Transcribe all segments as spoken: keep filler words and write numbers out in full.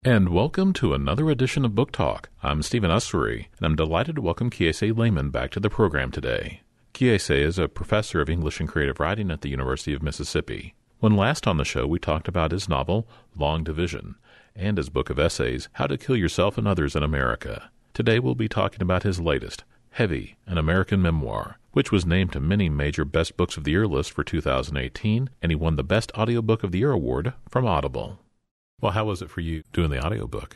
And welcome to another edition of Book Talk. I'm Stephen Ussery, and I'm delighted to welcome Kiese Lehman back to the program today. Kiese is a professor of English and creative writing at the University of Mississippi. When last on the show, we talked about his novel, Long Division, and his book of essays, How to Kill Yourself and Others in America. Today we'll be talking about his latest, Heavy, an American Memoir, which was named to many major Best Books of the Year lists for two thousand eighteen, and he won the Best Audiobook of the Year award from Audible. Well, how was it for you doing the audiobook?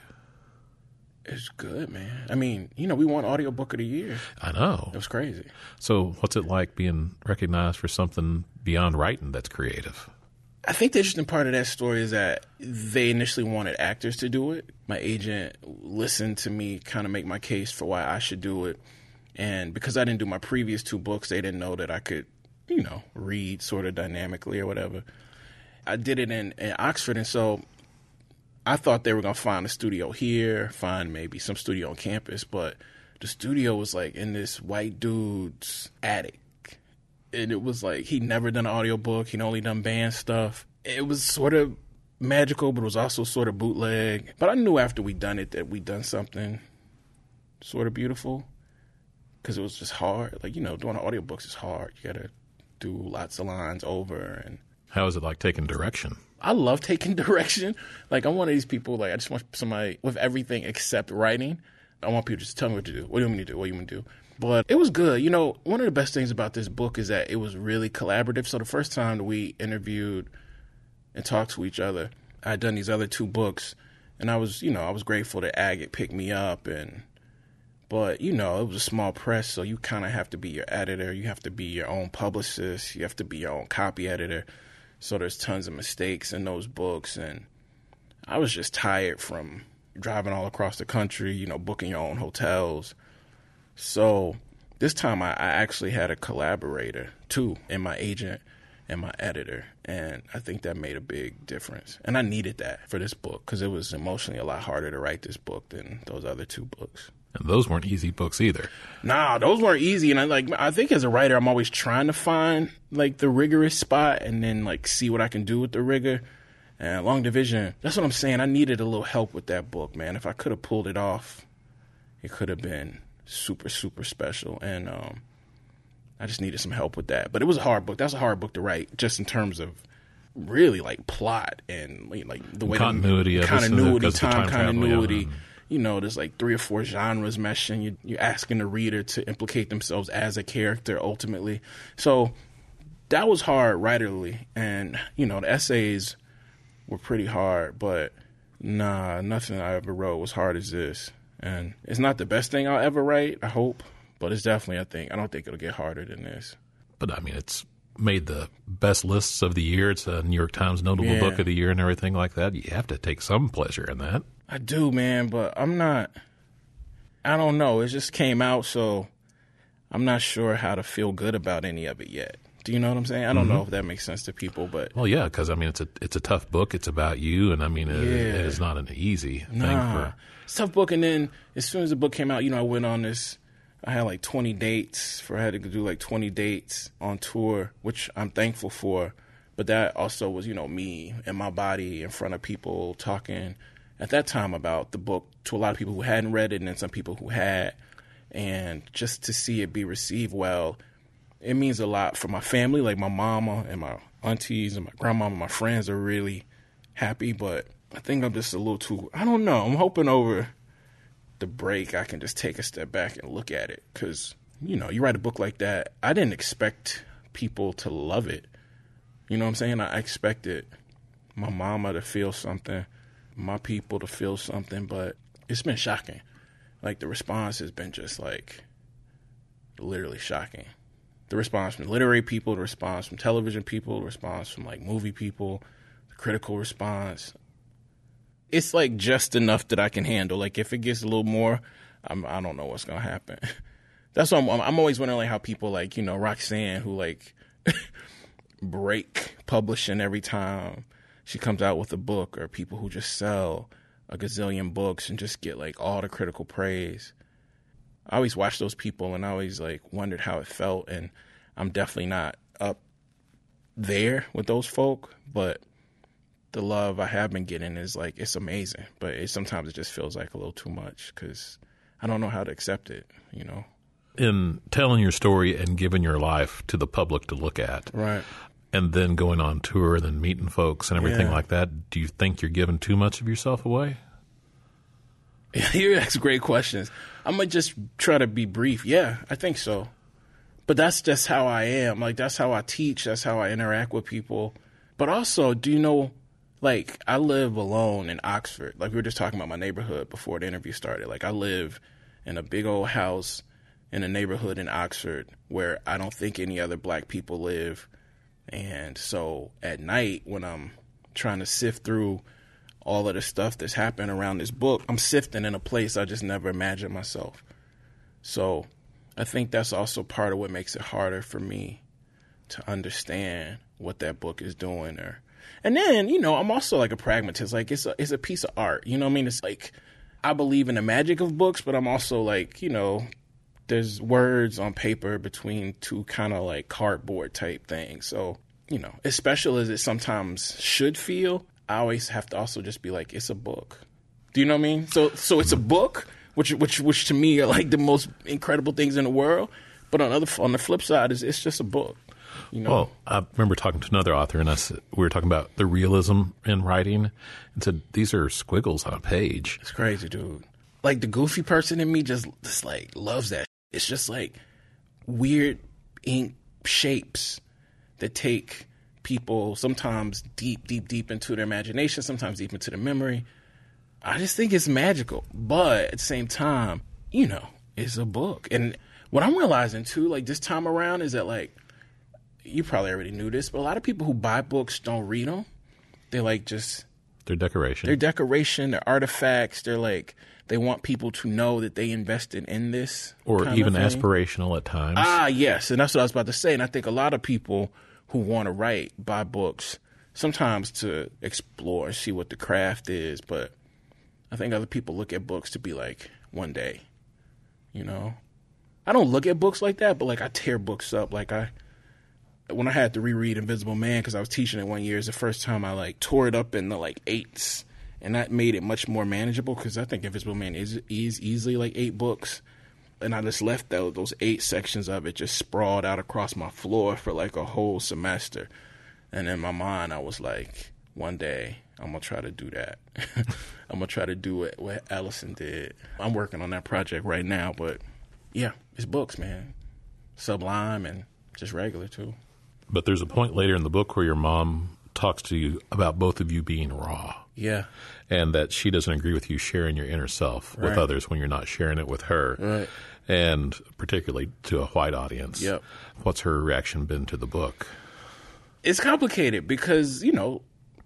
It's good, man. I mean, you know, we won Audiobook of the Year. I know. It was crazy. So what's it like being recognized for something beyond writing that's creative? I think the interesting part of that story is that they initially wanted actors to do it. My agent listened to me kind of make my case for why I should do it. And because I didn't do my previous two books, they didn't know that I could, you know, read sort of dynamically or whatever. I did it in, in Oxford, and so I thought they were going to find a studio here, find maybe some studio on campus, but the studio was like in this white dude's attic. And it was like he'd never done an audiobook. He'd only done band stuff. It was sort of magical, but it was also sort of bootleg. But I knew after we'd done it that we'd done something sort of beautiful because it was just hard. Like, you know, doing audiobooks is hard. You got to do lots of lines over. And how is it like taking direction? I love taking direction. Like, I'm one of these people, like, I just want somebody with everything except writing. I want people to just tell me what to do. What do you want me to do? What do you want me to do? But it was good. You know, one of the best things about this book is that it was really collaborative. So the first time that we interviewed and talked to each other, I had done these other two books. And I was, you know, I was grateful that Agate picked me up. And But, you know, it was a small press, so you kind of have to be your editor. You have to be your own publicist. You have to be your own copy editor. So there's tons of mistakes in those books, and I was just tired from driving all across the country, you know, booking your own hotels. So this time I, I actually had a collaborator, too, and my agent and my editor, and I think that made a big difference. And I needed that for this book because it was emotionally a lot harder to write this book than those other two books. And those weren't easy books either. Nah, those weren't easy. And I like, I think as a writer, I'm always trying to find like the rigorous spot and then like see what I can do with the rigor. And Long Division, that's what I'm saying. I needed a little help with that book, man. If I could have pulled it off, it could have been super, super special. And um, I just needed some help with that. But it was a hard book. That's a hard book to write, just in terms of really like plot and like the way continuity, the, continuity, time, time continuity. You know, there's like three or four genres meshing. You, you're asking the reader to implicate themselves as a character ultimately. So that was hard writerly. And, you know, the essays were pretty hard. But nah, nothing I ever wrote was hard as this. And it's not the best thing I'll ever write, I hope. But it's definitely, I think, I don't think it'll get harder than this. But, I mean, it's made the best lists of the year. It's a New York Times notable Yeah. book of the year and everything like that. You have to take some pleasure in that. I do, man, but I'm not, I don't know. It just came out, so I'm not sure how to feel good about any of it yet. Do you know what I'm saying? I don't mm-hmm. know if that makes sense to people, but. Well, yeah, because, I mean, it's a it's a tough book. It's about you, and, I mean, it, yeah. it is not an easy thing. Nah. for. It's a tough book, and then as soon as the book came out, you know, I went on this, I had like twenty dates, for I had to do like twenty dates on tour, which I'm thankful for, but that also was, you know, me and my body in front of people talking at that time about the book to a lot of people who hadn't read it and then some people who had. And just to see it be received well, it means a lot for my family. Like my mama and my aunties and my grandmama and my friends are really happy. But I think I'm just a little too, I don't know. I'm hoping over the break I can just take a step back and look at it. Because, you know, you write a book like that, I didn't expect people to love it. You know what I'm saying? I expected my mama to feel something, my people to feel something, but it's been shocking. Like, the response has been just, like, literally shocking. The response from literary people, the response from television people, the response from, like, movie people, the critical response. It's, like, just enough that I can handle. Like, if it gets a little more, I'm, I don't know what's going to happen. That's why I'm, I'm always wondering, like, how people, like, you know, Roxanne, who, like, break publishing every time she comes out with a book, or people who just sell a gazillion books and just get like all the critical praise. I always watch those people and I always like wondered how it felt, and I'm definitely not up there with those folk, but the love I have been getting is like, it's amazing. But it, sometimes it just feels like a little too much because I don't know how to accept it, you know? In telling your story and giving your life to the public to look at, right, and then going on tour and then meeting folks and everything yeah. like that, do you think you're giving too much of yourself away? You ask great questions. I'm going to just try to be brief. Yeah, I think so. But that's just how I am. Like, that's how I teach. That's how I interact with people. But also, do you know, like, I live alone in Oxford. Like, we were just talking about my neighborhood before the interview started. Like, I live in a big old house in a neighborhood in Oxford where I don't think any other black people live. And so at night when I'm trying to sift through all of the stuff that's happened around this book, I'm sifting in a place I just never imagined myself. So I think that's also part of what makes it harder for me to understand what that book is doing. Or, and then, you know, I'm also like a pragmatist. Like, it's a, it's a piece of art. You know what I mean? It's like, I believe in the magic of books, but I'm also like, you know, there's words on paper between two kind of like cardboard type things. So, you know, as special as it sometimes should feel, I always have to also just be like, it's a book. Do you know what I mean? So, so it's a book, which, which, which to me are like the most incredible things in the world. But on other, on the flip side, is it's just a book. You know? Well, I remember talking to another author, and I said, we were talking about the realism in writing, and said these are squiggles on a page. It's crazy, dude. Like, the goofy person in me just, just like loves that. It's just like weird ink shapes that take people sometimes deep, deep, deep into their imagination, sometimes deep into the memory. I just think it's magical. But at the same time, you know, it's a book. And what I'm realizing, too, like this time around is that, like, you probably already knew this, but a lot of people who buy books don't read them. They're like just... They're decoration. They're decoration, they're artifacts, they're like... They want people to know that they invested in this. Or even aspirational at times. Ah, yes. And that's what I was about to say. And I think a lot of people who want to write buy books sometimes to explore and see what the craft is. But I think other people look at books to be like, one day, you know? I don't look at books like that, but like I tear books up. Like I, when I had to reread Invisible Man because I was teaching it one year, it's the first time I like tore it up in the like eights. And that made it much more manageable because I think Invisible Man is, is easily like eight books. And I just left those, those eight sections of it just sprawled out across my floor for like a whole semester. And in my mind, I was like, one day I'm going to try to do that. I'm going to try to do it what Allison did. I'm working on that project right now. But yeah, it's books, man. Sublime and just regular too. But there's a point later in the book where your mom talks to you about both of you being raw. Yeah. And that she doesn't agree with you sharing your inner self right. with others when you're not sharing it with her. Right. And particularly to a white audience. Yep. What's her reaction been to the book? It's complicated because, you know,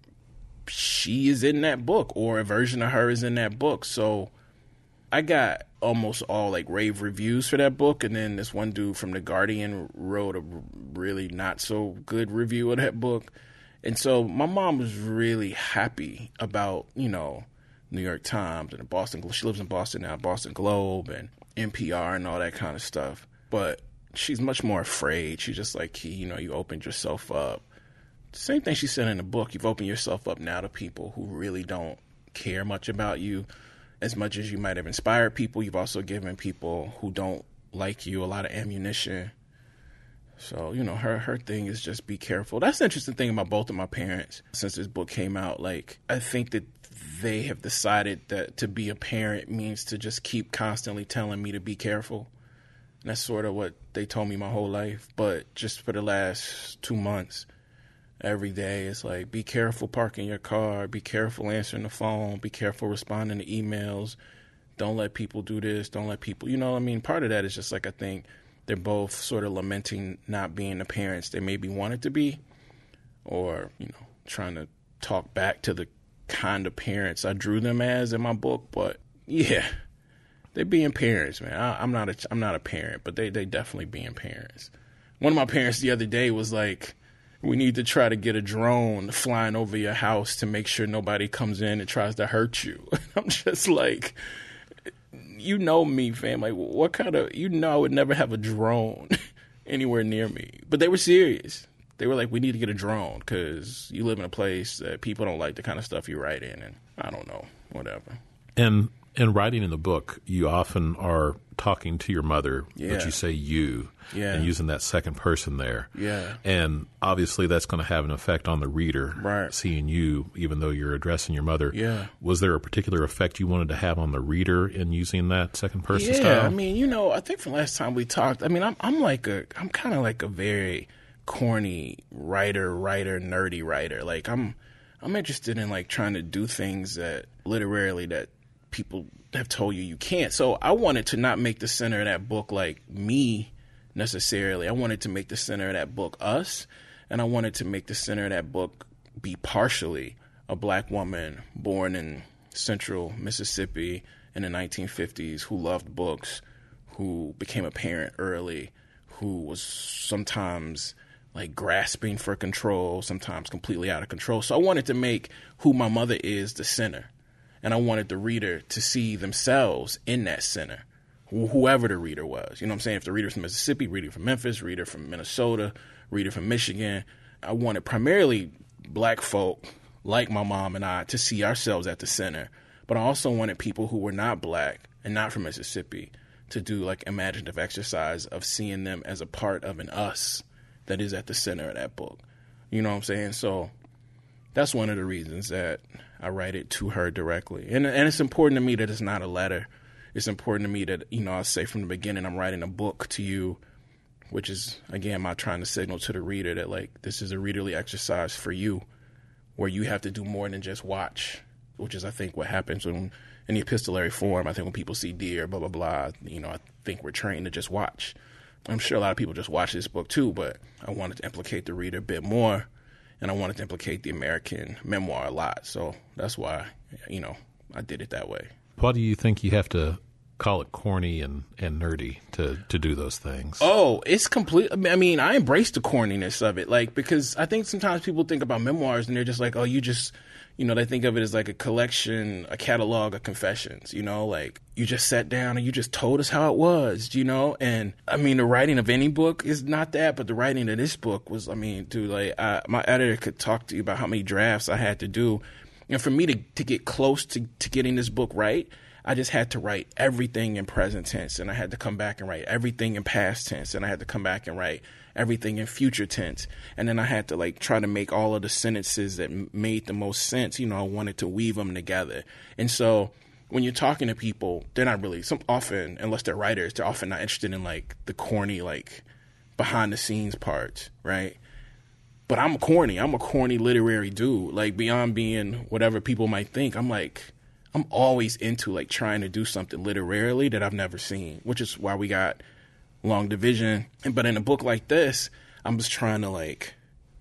she is in that book or a version of her is in that book. So I got almost all like rave reviews for that book. And then this one dude from The Guardian wrote a really not so good review of that book. And so my mom was really happy about, you know, New York Times and the Boston, she lives in Boston now, Boston Globe and N P R and all that kind of stuff. But she's much more afraid. She's just like, you know, you opened yourself up. Same thing she said in the book. You've opened yourself up now to people who really don't care much about you. As much as you might have inspired people, you've also given people who don't like you a lot of ammunition. So, you know, her her thing is just be careful. That's the interesting thing about both of my parents since this book came out. Like, I think that they have decided that to be a parent means to just keep constantly telling me to be careful. And that's sort of what they told me my whole life. But just for the last two months, every day it's like, be careful parking your car, be careful answering the phone, be careful responding to emails. Don't let people do this. Don't let people, you know what I mean? Part of that is just like, I think they're both sort of lamenting not being the parents they maybe wanted to be, or, you know, trying to talk back to the kind of parents I drew them as in my book. But yeah, they're being parents, man. I, I'm not a, I'm not a parent, but they, they definitely being parents. One of my parents the other day was like, we need to try to get a drone flying over your house to make sure nobody comes in and tries to hurt you. I'm just like, you know me, fam. Like, what kind of, you know, I would never have a drone anywhere near me. But they were serious. They were like, we need to get a drone because you live in a place that people don't like the kind of stuff you write in. And I don't know, whatever. And in writing in the book, you often are talking to your mother, Yeah. but you say you, Yeah. and using that second person there. Yeah. And obviously that's going to have an effect on the reader, Right. seeing you, even though you're addressing your mother. Yeah. Was there a particular effect you wanted to have on the reader in using that second person Yeah, style? I mean, you know, I think from last time we talked, I mean, I'm I'm like a I'm kind of like a very corny writer, writer, nerdy writer. Like I'm I'm interested in like trying to do things that literarily that people have told you you can't. So I wanted to not make the center of that book like me necessarily. I wanted to make the center of that book us, and I wanted to make the center of that book be partially a black woman born in central Mississippi in the nineteen fifties who loved books, who became a parent early, who was sometimes like grasping for control, sometimes completely out of control. So I wanted to make who my mother is the center. And I wanted the reader to see themselves in that center, wh- whoever the reader was. You know what I'm saying? If the reader's from Mississippi, reader from Memphis, reader from Minnesota, reader from Michigan. I wanted primarily black folk like my mom and I to see ourselves at the center. But I also wanted people who were not black and not from Mississippi to do like imaginative exercise of seeing them as a part of an us that is at the center of that book. You know what I'm saying? So that's one of the reasons that I write it to her directly. And and it's important to me that it's not a letter. It's important to me that, you know, I say from the beginning I'm writing a book to you, which is, again, my trying to signal to the reader that, like, this is a readerly exercise for you where you have to do more than just watch, which is, I think, what happens when in the epistolary form. I think when people see Dear, blah, blah, blah, you know, I think we're trained to just watch. I'm sure a lot of people just watch this book, too, but I wanted to implicate the reader a bit more. And I wanted to implicate the American memoir a lot. So that's why, you know, I did it that way. Why do you think you have to call it corny and, and nerdy to, to do those things? Oh, it's complete. I mean, I embrace the corniness of it. Like, because I think sometimes people think about memoirs and they're just like, oh, you just, you know, they think of it as like a collection, a catalog of confessions, you know, like you just sat down and you just told us how it was, you know? And I mean, the writing of any book is not that, but the writing of this book was, I mean, dude, like I, my editor could talk to you about how many drafts I had to do. And for me to, to get close to, to getting this book right, I just had to write everything in present tense, and I had to come back and write everything in past tense, and I had to come back and write everything in future tense. And then I had to like try to make all of the sentences that m- made the most sense. You know, I wanted to weave them together. And so when you're talking to people, they're not really, some often, unless they're writers, they're often not interested in like the corny, like behind the scenes parts, right? But I'm corny. I'm a corny literary dude. Like beyond being whatever people might think, I'm like, I'm always into like trying to do something literarily that I've never seen, which is why we got Long Division. But in a book like this, I'm just trying to like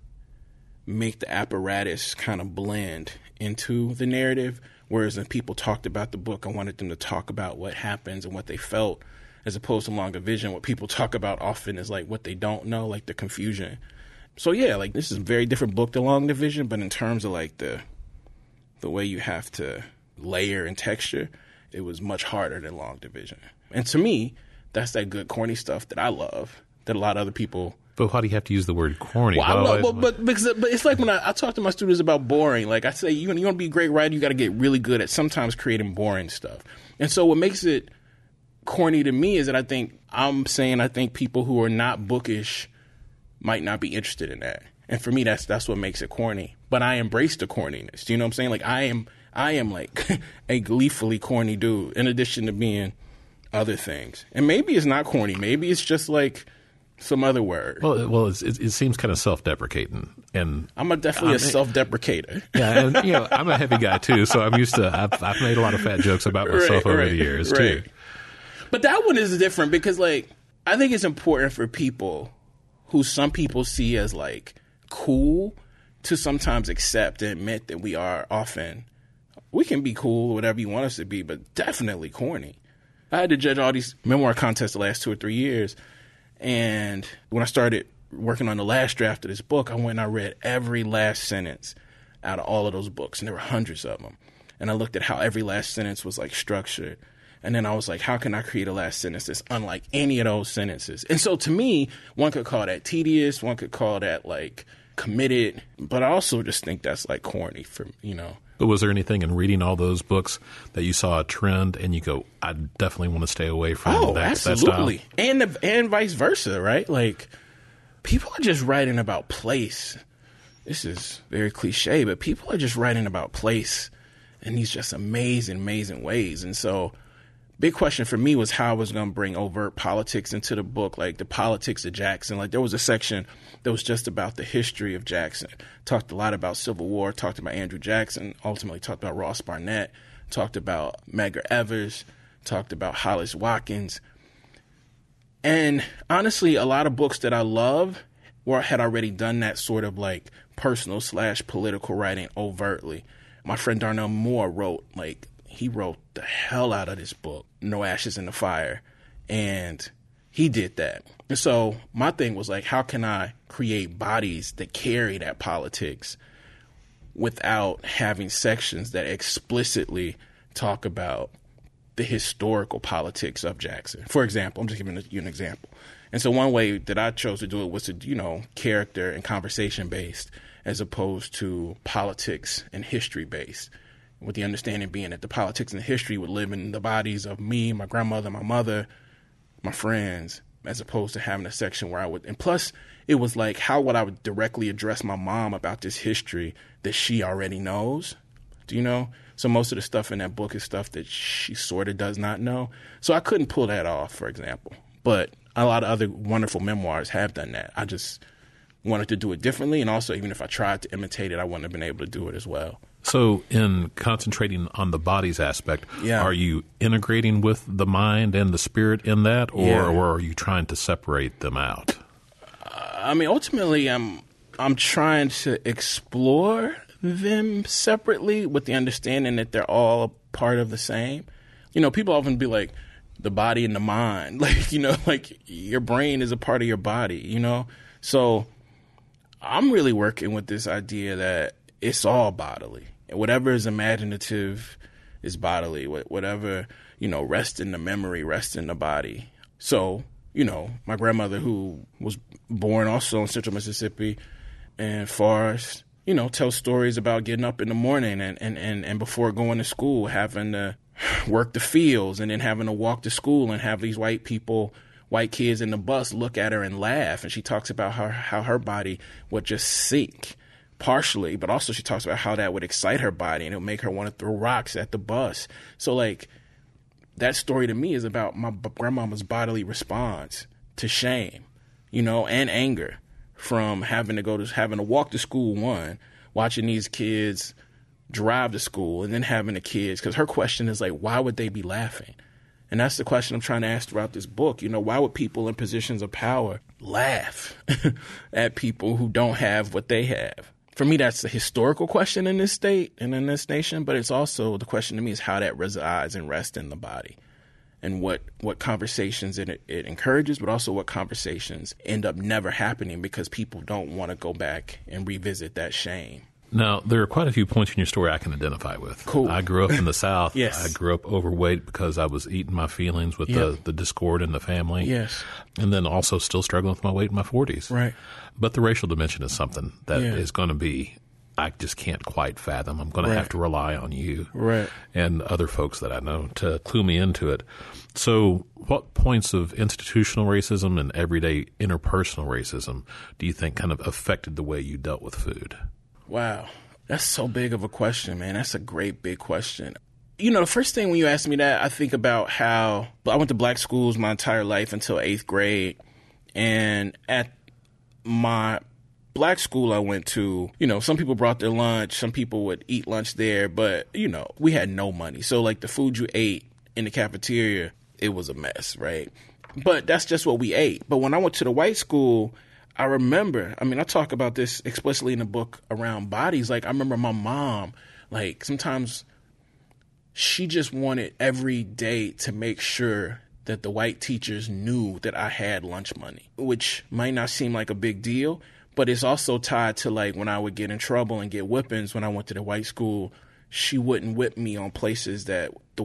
make the apparatus kind of blend into the narrative. Whereas when people talked about the book, I wanted them to talk about what happens and what they felt, as opposed to Long Division. What people talk about often is like what they don't know, like the confusion. So yeah, like this is a very different book than Long Division, but in terms of like the the way you have to layer and texture, it was much harder than Long Division. And to me, that's that good corny stuff that I love, that a lot of other people. But why do you have to use the word corny? Well, I Why- know, but, but because but it's like when I, I talk to my students about boring. Like I say, you you want to be a great writer, you got to get really good at sometimes creating boring stuff. And so what makes it corny to me is that I think I'm saying I think people who are not bookish might not be interested in that. And for me, that's that's what makes it corny. But I embrace the corniness. Do you know what I'm saying? Like I am. I am like a gleefully corny dude in addition to being other things. And maybe it's not corny. Maybe it's just like some other word. Well, well, it's, it, it seems kind of self-deprecating, and I'm a definitely I'm- a self-deprecator. yeah, and you know, I'm a heavy guy too, so I'm used to. I've, I've made a lot of fat jokes about myself Right, over right, the years right. too. But that one is different because, like, I think it's important for people who some people see as like cool to sometimes accept and admit that we are often. We can be cool, whatever you want us to be, but definitely corny. I had to judge all these memoir contests the last two or three years. And when I started working on the last draft of this book, I went and I read every last sentence out of all of those books. And there were hundreds of them. And I looked at how every last sentence was like structured. And then I was like, how can I create a last sentence that's unlike any of those sentences? And so to me, one could call that tedious. One could call that like committed. But I also just think that's like corny for, you know. But was there anything in reading all those books that you saw a trend and you go, I definitely want to stay away from oh, that, absolutely. that style? And, the, and vice versa, right? Like people are just writing about place. This is very cliche, but people are just writing about place in these just amazing, amazing ways. And so big question for me was how I was going to bring overt politics into the book, like the politics of Jackson. Like there was a section that was just about the history of Jackson. Talked a lot about Civil War, talked about Andrew Jackson, ultimately talked about Ross Barnett, talked about Medgar Evers, talked about Hollis Watkins. And honestly, a lot of books that I love were, had already done that sort of like personal slash political writing overtly. My friend Darnell Moore wrote like, he wrote the hell out of this book, No Ashes in the Fire. And he did that. And so my thing was like, how can I create bodies that carry that politics without having sections that explicitly talk about the historical politics of Jackson? For example, I'm just giving you an example. And so one way that I chose to do it was to, you know, character and conversation based as opposed to politics and history based. With the understanding being that the politics and the history would live in the bodies of me, my grandmother, my mother, my friends, as opposed to having a section where I would, and plus it was like, how would I would directly address my mom about this history that she already knows? Do you know? So most of the stuff in that book is stuff that she sort of does not know. So I couldn't pull that off, for example. But a lot of other wonderful memoirs have done that. I just wanted to do it differently. And also, even if I tried to imitate it, I wouldn't have been able to do it as well. So in concentrating on the body's aspect, yeah. are you integrating with the mind and the spirit in that, or, yeah. or are you trying to separate them out? Uh, I mean, ultimately, I'm I'm trying to explore them separately with the understanding that they're all a part of the same. You know, people often be like, the body and the mind. Like, you know, like your brain is a part of your body, you know? So I'm really working with this idea that it's all bodily. Whatever is imaginative is bodily. Whatever, you know, rests in the memory, rests in the body. So, you know, my grandmother, who was born also in Central Mississippi and Forest, you know, tells stories about getting up in the morning and, and, and, and before going to school, having to work the fields and then having to walk to school and have these white people, white kids in the bus look at her and laugh. And she talks about how, how her body would just sink. Partially, but also she talks about how that would excite her body and it would make her want to throw rocks at the bus. So, like, that story to me is about my grandmama's bodily response to shame, you know, and anger from having to go to, having to walk to school, one, watching these kids drive to school, and then having the kids, because her question is like, why would they be laughing? And that's the question I'm trying to ask throughout this book. You know, why would people in positions of power laugh at people who don't have what they have? For me, that's a historical question in this state and in this nation, but it's also, the question to me is how that resides and rests in the body and what, what conversations it, it encourages, but also what conversations end up never happening because people don't want to go back and revisit that shame. Now, there are quite a few points in your story I can identify with. Cool. I grew up in the South. Yes. I grew up overweight because I was eating my feelings with Yep. the, the discord in the family. Yes. And then also still struggling with my weight in my forties. Right. But the racial dimension is something that Yeah. is going to be, I just can't quite fathom. I'm going to Right. have to rely on you Right. and other folks that I know to clue me into it. So what points of institutional racism and everyday interpersonal racism do you think kind of affected the way you dealt with food? Wow. That's so big of a question, man. That's a great big question. You know, the first thing when you ask me that, I think about how I went to black schools my entire life until eighth grade. And at my black school I went to, you know, some people brought their lunch, some people would eat lunch there, but, you know, we had no money. So, like, the food you ate in the cafeteria, it was a mess, right? But that's just what we ate. But when I went to the white school, I remember, I mean, I talk about this explicitly in the book around bodies. Like, I remember my mom, like, sometimes she just wanted every day to make sure that the white teachers knew that I had lunch money, which might not seem like a big deal, but it's also tied to, like, when I would get in trouble and get whippings when I went to the white school, she wouldn't whip me on places that the white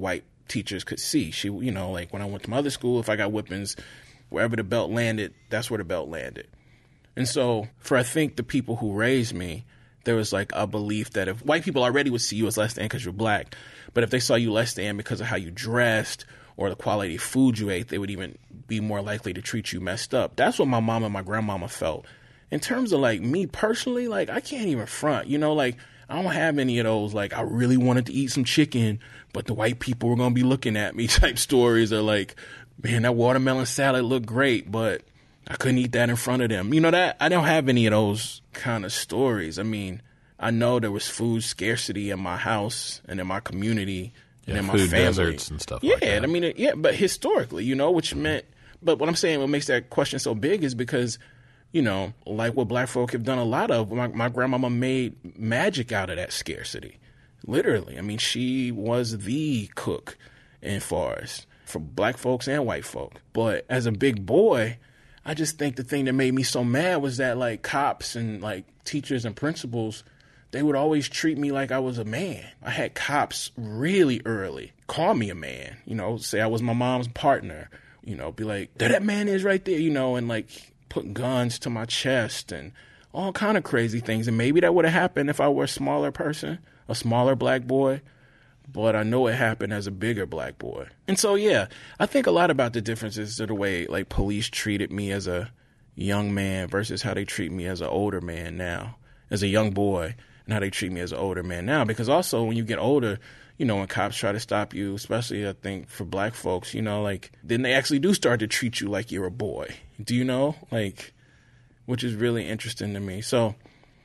teachers could see. She, you know, like when I went to my other school, if I got whippings, wherever the belt landed, that's where the belt landed. And so for, I think, the people who raised me, there was like a belief that if white people already would see you as less than because you're black, but if they saw you less than because of how you dressed or the quality of food you ate, they would even be more likely to treat you messed up. That's what my mom and my grandmama felt. In terms of like me personally, like I can't even front, you know, like I don't have any of those, like I really wanted to eat some chicken, but the white people were going to be looking at me type stories, or like, man, that watermelon salad looked great, but I couldn't eat that in front of them. You know, that I don't have any of those kind of stories. I mean, I know there was food scarcity in my house and in my community and yeah, in my food family. deserts and stuff yeah, like that. I mean, yeah, but historically, you know, which mm-hmm. meant, but what I'm saying, what makes that question so big is because, you know, like what black folk have done a lot of, my, my grandmama made magic out of that scarcity. Literally. I mean, she was the cook in Forest for black folks and white folk. But as a big boy, I just think the thing that made me so mad was that like cops and like teachers and principals, they would always treat me like I was a man. I had cops really early call me a man, you know, say I was my mom's partner, you know, be like, there that man is right there, you know, and like put guns to my chest and all kind of crazy things. And maybe that would have happened if I were a smaller person, a smaller black boy. But I know it happened as a bigger black boy. And so, yeah, I think a lot about the differences to the way like police treated me as a young man versus how they treat me as an older man now, as a young boy, and how they treat me as an older man now. Because also when you get older, you know, when cops try to stop you, especially I think for black folks, you know, like then they actually do start to treat you like you're a boy. Do you know? Like, which is really interesting to me. So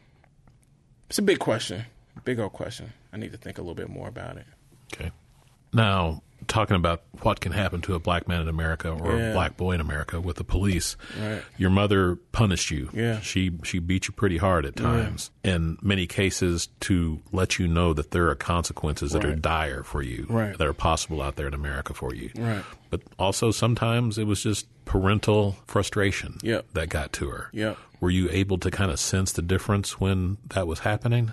it's a big question, big old question. I need to think a little bit more about it. Okay. Now, talking about what can happen to a black man in America or yeah. a black boy in America with the police, right. Your mother punished you. Yeah. She she beat you pretty hard at times. Yeah. In many cases, to let you know that there are consequences right. that are dire for you, right. that are possible out there in America for you. Right. But also sometimes it was just parental frustration yep. that got to her. Yep. Were you able to kind of sense the difference when that was happening?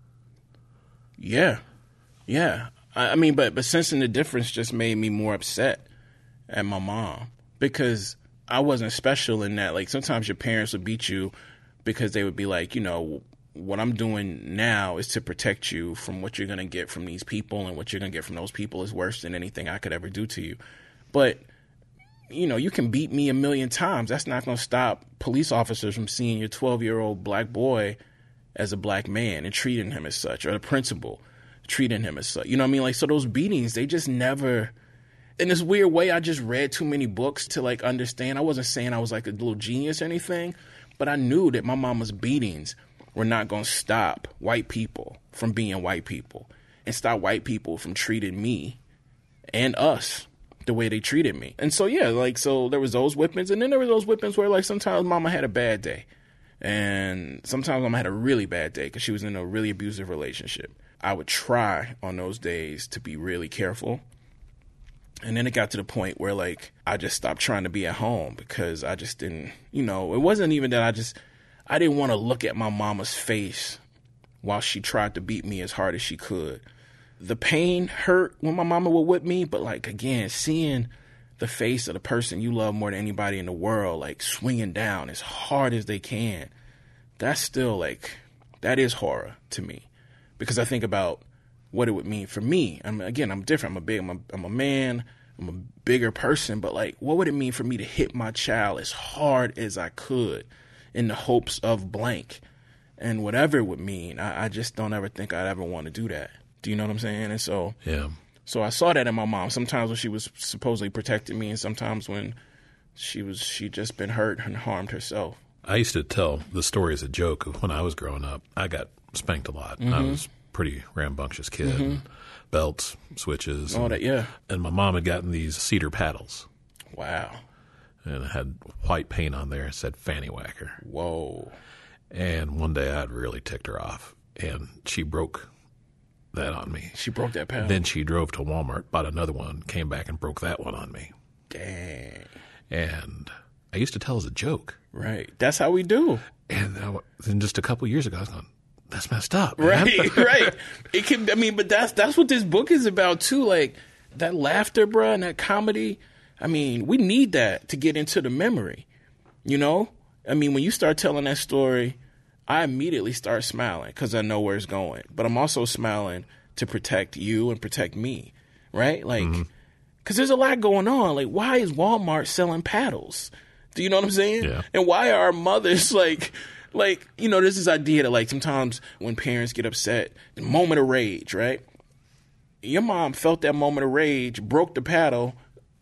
Yeah. Yeah. I mean, but but sensing the difference just made me more upset at my mom because I wasn't special in that. Like sometimes your parents would beat you because they would be like, you know, what I'm doing now is to protect you from what you're going to get from these people, and what you're going to get from those people is worse than anything I could ever do to you. But, you know, you can beat me a million times. That's not going to stop police officers from seeing your twelve-year-old black boy as a black man and treating him as such, or the principal treating him as such. You know what I mean? Like, so those beatings, they just never, in this weird way, I just read too many books to like understand. I wasn't saying I was like a little genius or anything, but I knew that my mama's beatings were not going to stop white people from being white people and stop white people from treating me and us the way they treated me. And so, yeah, like, so there was those whippings, and then there was those whippings where like sometimes mama had a bad day, and sometimes mama had a really bad day because she was in a really abusive relationship. I would try on those days to be really careful. And then it got to the point where, like, I just stopped trying to be at home because I just didn't, you know, it wasn't even that I just, I didn't want to look at my mama's face while she tried to beat me as hard as she could. The pain hurt when my mama would whip me, but, like, again, seeing the face of the person you love more than anybody in the world, like, swinging down as hard as they can, that's still, like, that is horror to me. Because I think about what it would mean for me. I mean, again, I'm different. I'm a big, I'm a, I'm a man. I'm a bigger person. But like, what would it mean for me to hit my child as hard as I could in the hopes of blank? And whatever it would mean, I, I just don't ever think I'd ever want to do that. Do you know what I'm saying? And so, yeah. So I saw that in my mom. Sometimes when she was supposedly protecting me, and sometimes when she was, she just been hurt and harmed herself. I used to tell the story as a joke of when I was growing up. I got spanked a lot. Mm-hmm. I was a pretty rambunctious kid. Mm-hmm. Belts, switches. Oh, and, that, yeah. And my mom had gotten these cedar paddles. Wow. And it had white paint on there. It said Fanny Whacker. Whoa. And one day I'd really ticked her off. And she broke that on me. She broke that paddle? Then she drove to Walmart, bought another one, came back and broke that one on me. Dang. And I used to tell as a joke. Right. That's how we do. And I, then just a couple of years ago, I was going, that's messed up, man. Right, right. It can, I mean, but that's that's what this book is about too. Like, that laughter, bruh, and that comedy, I mean, we need that to get into the memory, you know? I mean, when you start telling that story, I immediately start smiling because I know where it's going. But I'm also smiling to protect you and protect me, right? Like, because mm-hmm. there's a lot going on. Like, why is Walmart selling paddles? Do you know what I'm saying? Yeah. And why are our mothers like, like, you know, there's this idea that like sometimes when parents get upset, the moment of rage, right? Your mom felt that moment of rage, broke the paddle,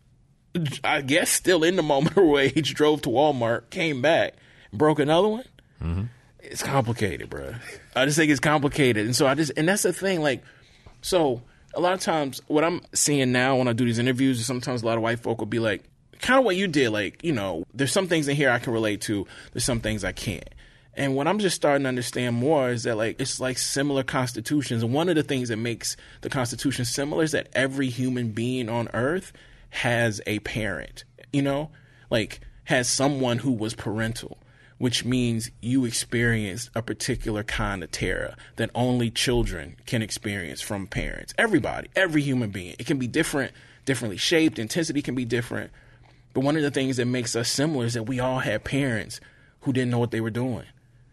I guess still in the moment of rage, drove to Walmart, came back, broke another one. Mm-hmm. It's complicated, bro. I just think it's complicated. And so I just, and that's the thing, like, so a lot of times what I'm seeing now when I do these interviews, sometimes a lot of white folk will be like, kind of what you did, like, you know, there's some things in here I can relate to, there's some things I can't. And what I'm just starting to understand more is that, like, it's like similar constitutions. And one of the things that makes the Constitution similar is that every human being on earth has a parent, you know, like has someone who was parental, which means you experienced a particular kind of terror that only children can experience from parents. Everybody, every human being. It can be different, differently shaped. Intensity can be different. But one of the things that makes us similar is that we all had parents who didn't know what they were doing.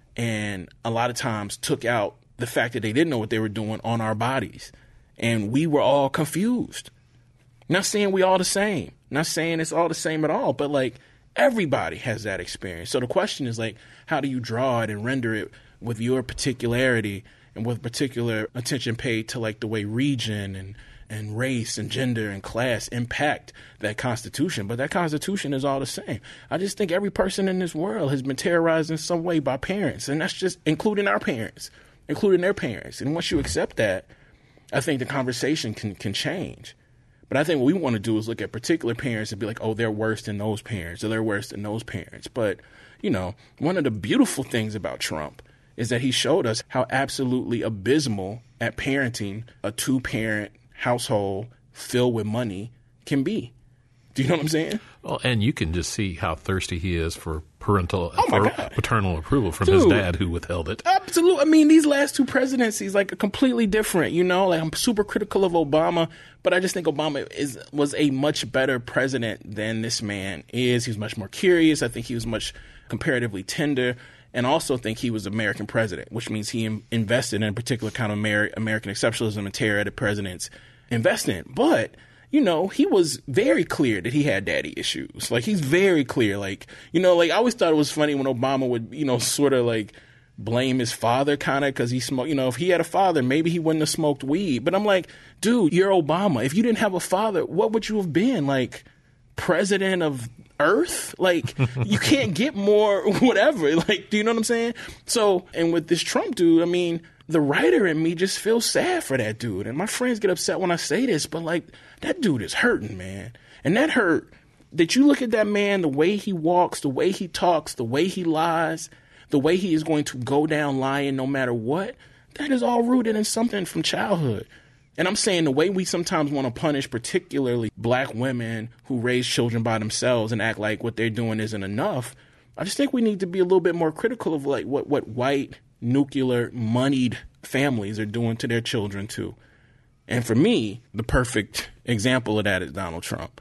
And a lot of times took out the fact that they didn't know what they were doing on our bodies. And we were all confused. Not saying we all the same. Not saying it's all the same at all. But like everybody has that experience. So the question is like, how do you draw it and render it with your particularity and with particular attention paid to like the way region and and race and gender and class impact that Constitution. But that Constitution is all the same. I just think every person in this world has been terrorized in some way by parents. And that's just including our parents, including their parents. And once you accept that, I think the conversation can, can change. But I think what we want to do is look at particular parents and be like, oh, they're worse than those parents or they're worse than those parents. But, you know, one of the beautiful things about Trump is that he showed us how absolutely abysmal at parenting a two-parent household filled with money can be. Do you know what I'm saying? Well, and you can just see how thirsty he is for parental, oh for paternal approval from Dude, his dad, who withheld it. Absolutely. I mean, these last two presidencies, like, are completely different. You know, like I'm super critical of Obama, but I just think Obama is was a much better president than this man is. He was much more curious. I think he was much comparatively tender. And also think he was American president, which means he in- invested in a particular kind of Amer- American exceptionalism and terror that presidents invest in. But, you know, he was very clear that he had daddy issues. Like, he's very clear. Like, you know, like, I always thought it was funny when Obama would, you know, sort of like blame his father kind of because he smoked. You know, if he had a father, maybe he wouldn't have smoked weed. But I'm like, dude, you're Obama. If you didn't have a father, what would you have been? Like, president of Earth? Like, you can't get more whatever. Like, do you know what I'm saying? So, and with this Trump dude, I mean, the writer in me just feels sad for that dude. And my friends get upset when I say this, but like, that dude is hurting, man. And that hurt that you look at that man, the way he walks, the way he talks, the way he lies, the way he is going to go down lying no matter what, that is all rooted in something from childhood. And I'm saying the way we sometimes want to punish particularly black women who raise children by themselves and act like what they're doing isn't enough, I just think we need to be a little bit more critical of like what, what white, nuclear, moneyed families are doing to their children too. And for me, the perfect example of that is Donald Trump.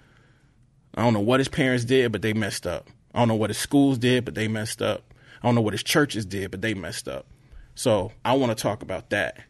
I don't know what his parents did, but they messed up. I don't know what his schools did, but they messed up. I don't know what his churches did, but they messed up. So I want to talk about that.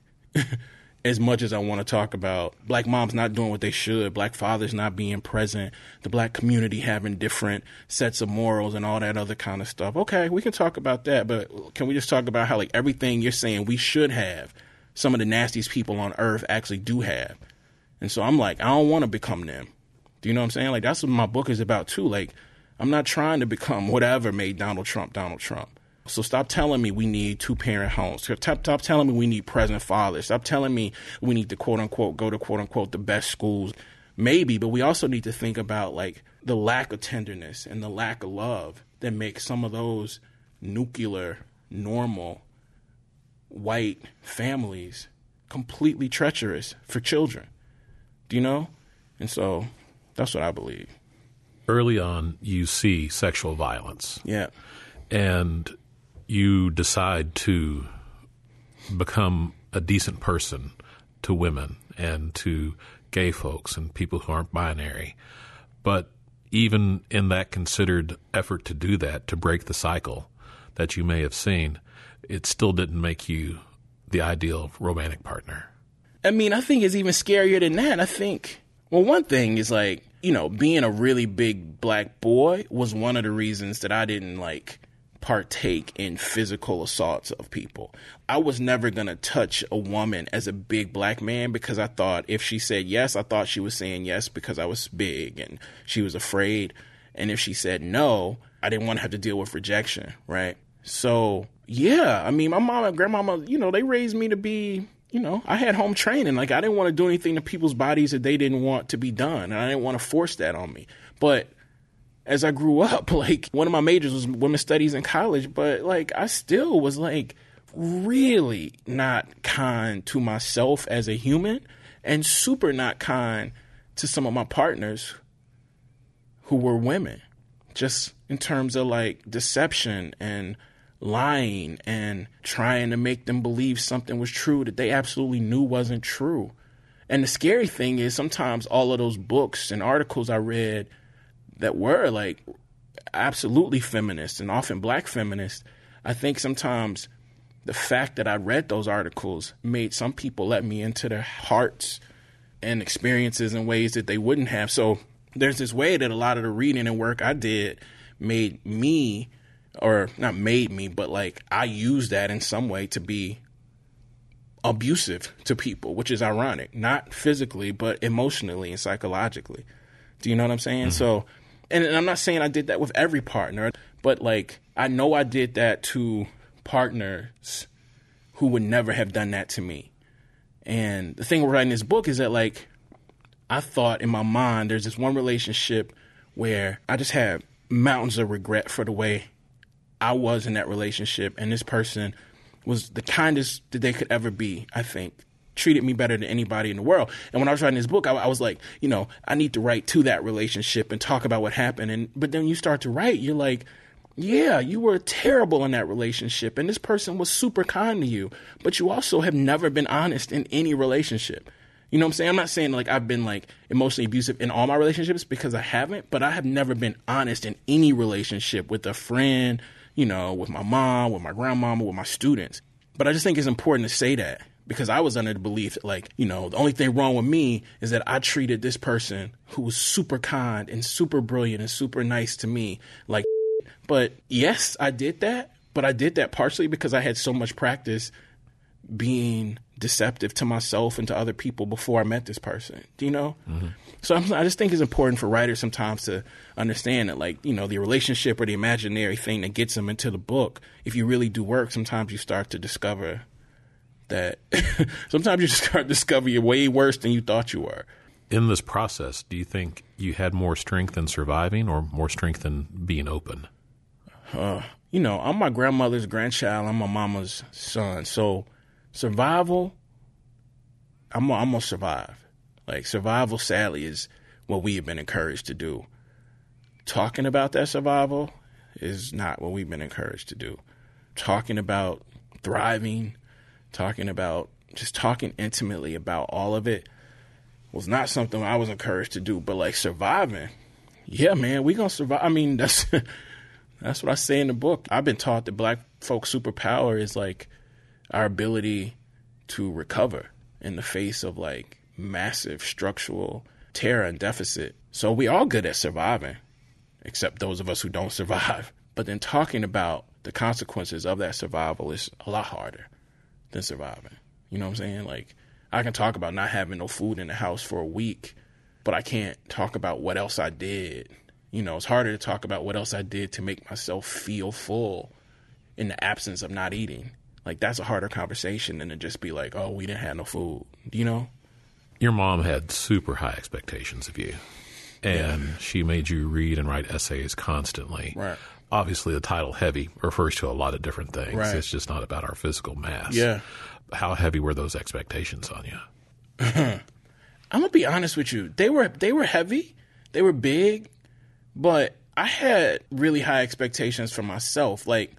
As much as I want to talk about black moms not doing what they should, black fathers not being present, the black community having different sets of morals and all that other kind of stuff. Okay, we can talk about that, but can we just talk about how like everything you're saying we should have, some of the nastiest people on earth actually do have. And so I'm like, I don't want to become them. Do you know what I'm saying? Like, that's what my book is about too. Like, I'm not trying to become whatever made Donald Trump Donald Trump. So stop telling me we need two-parent homes. Stop, stop telling me we need present fathers. Stop telling me we need to, quote-unquote, go to, quote-unquote, the best schools. Maybe, but we also need to think about, like, the lack of tenderness and the lack of love that makes some of those nuclear, normal, white families completely treacherous for children. Do you know? And so that's what I believe. Early on, you see sexual violence. Yeah. And you decide to become a decent person to women and to gay folks and people who aren't binary. But even in that considered effort to do that, to break the cycle that you may have seen, it still didn't make you the ideal romantic partner. I mean, I think it's even scarier than that. I think, well, one thing is like, you know, being a really big black boy was one of the reasons that I didn't like partake in physical assaults of people. I was never going to touch a woman as a big black man because I thought if she said yes, I thought she was saying yes because I was big and she was afraid. And if she said no, I didn't want to have to deal with rejection, right? So, yeah, I mean, my mom and grandmama, you know, they raised me to be, you know, I had home training. Like, I didn't want to do anything to people's bodies that they didn't want to be done. And I didn't want to force that on me. But as I grew up, like, one of my majors was women's studies in college, but, like, I still was, like, really not kind to myself as a human and super not kind to some of my partners who were women, just in terms of, like, deception and lying and trying to make them believe something was true that they absolutely knew wasn't true. And the scary thing is sometimes all of those books and articles I read that were like absolutely feminist and often black feminist, I think sometimes the fact that I read those articles made some people let me into their hearts and experiences in ways that they wouldn't have. So there's this way that a lot of the reading and work I did made me, or not made me, but like I used that in some way to be abusive to people, which is ironic, not physically, but emotionally and psychologically. Do you know what I'm saying? Mm-hmm. So, and, and I'm not saying I did that with every partner, but like I know I did that to partners who would never have done that to me. And the thing with writing this book is that like I thought in my mind there's this one relationship where I just had mountains of regret for the way I was in that relationship, and this person was the kindest that they could ever be, I think. Treated me better than anybody in the world. And when I was writing this book, I, I was like, you know, I need to write to that relationship and talk about what happened. And but then you start to write, you're like, yeah, you were terrible in that relationship, and this person was super kind to you, but you also have never been honest in any relationship. You know what I'm saying? I'm not saying like I've been like emotionally abusive in all my relationships, because I haven't, but I have never been honest in any relationship with a friend, you know, with my mom, with my grandmama, with my students. But I just think it's important to say that, because I was under the belief that, like, you know, the only thing wrong with me is that I treated this person who was super kind and super brilliant and super nice to me like. But yes, I did that. But I did that partially because I had so much practice being deceptive to myself and to other people before I met this person, do you know? Mm-hmm. So I'm, I just think it's important for writers sometimes to understand that, like, you know, the relationship or the imaginary thing that gets them into the book, if you really do work, sometimes you start to discover that sometimes you start to discover you're way worse than you thought you were. In this process, do you think you had more strength in surviving or more strength in being open? Uh, you know, I'm my grandmother's grandchild. I'm my mama's son. So survival, I'm, I'm going to survive. Like, survival, sadly, is what we have been encouraged to do. Talking about that survival is not what we've been encouraged to do. Talking about thriving, talking about just talking intimately about all of it was not something I was encouraged to do. But, like, surviving, yeah, man, we going to survive. I mean, that's that's what I say in the book. I've been taught that black folks' superpower is, like, our ability to recover in the face of, like, massive structural terror and deficit. So we all good at surviving, except those of us who don't survive. But then talking about the consequences of that survival is a lot harder than surviving. You know what I'm saying? Like, I can talk about not having no food in the house for a week, but I can't talk about what else I did. You know, it's harder to talk about what else I did to make myself feel full in the absence of not eating. Like, that's a harder conversation than to just be like, oh, we didn't have no food, you know? Your mom had super high expectations of you, and yeah. she made you read and write essays constantly. Right. Obviously, the title Heavy refers to a lot of different things. Right. It's just not about our physical mass. Yeah. How heavy were those expectations on you? I'm going to be honest with you. They were they were heavy. They were big. But I had really high expectations for myself. Like,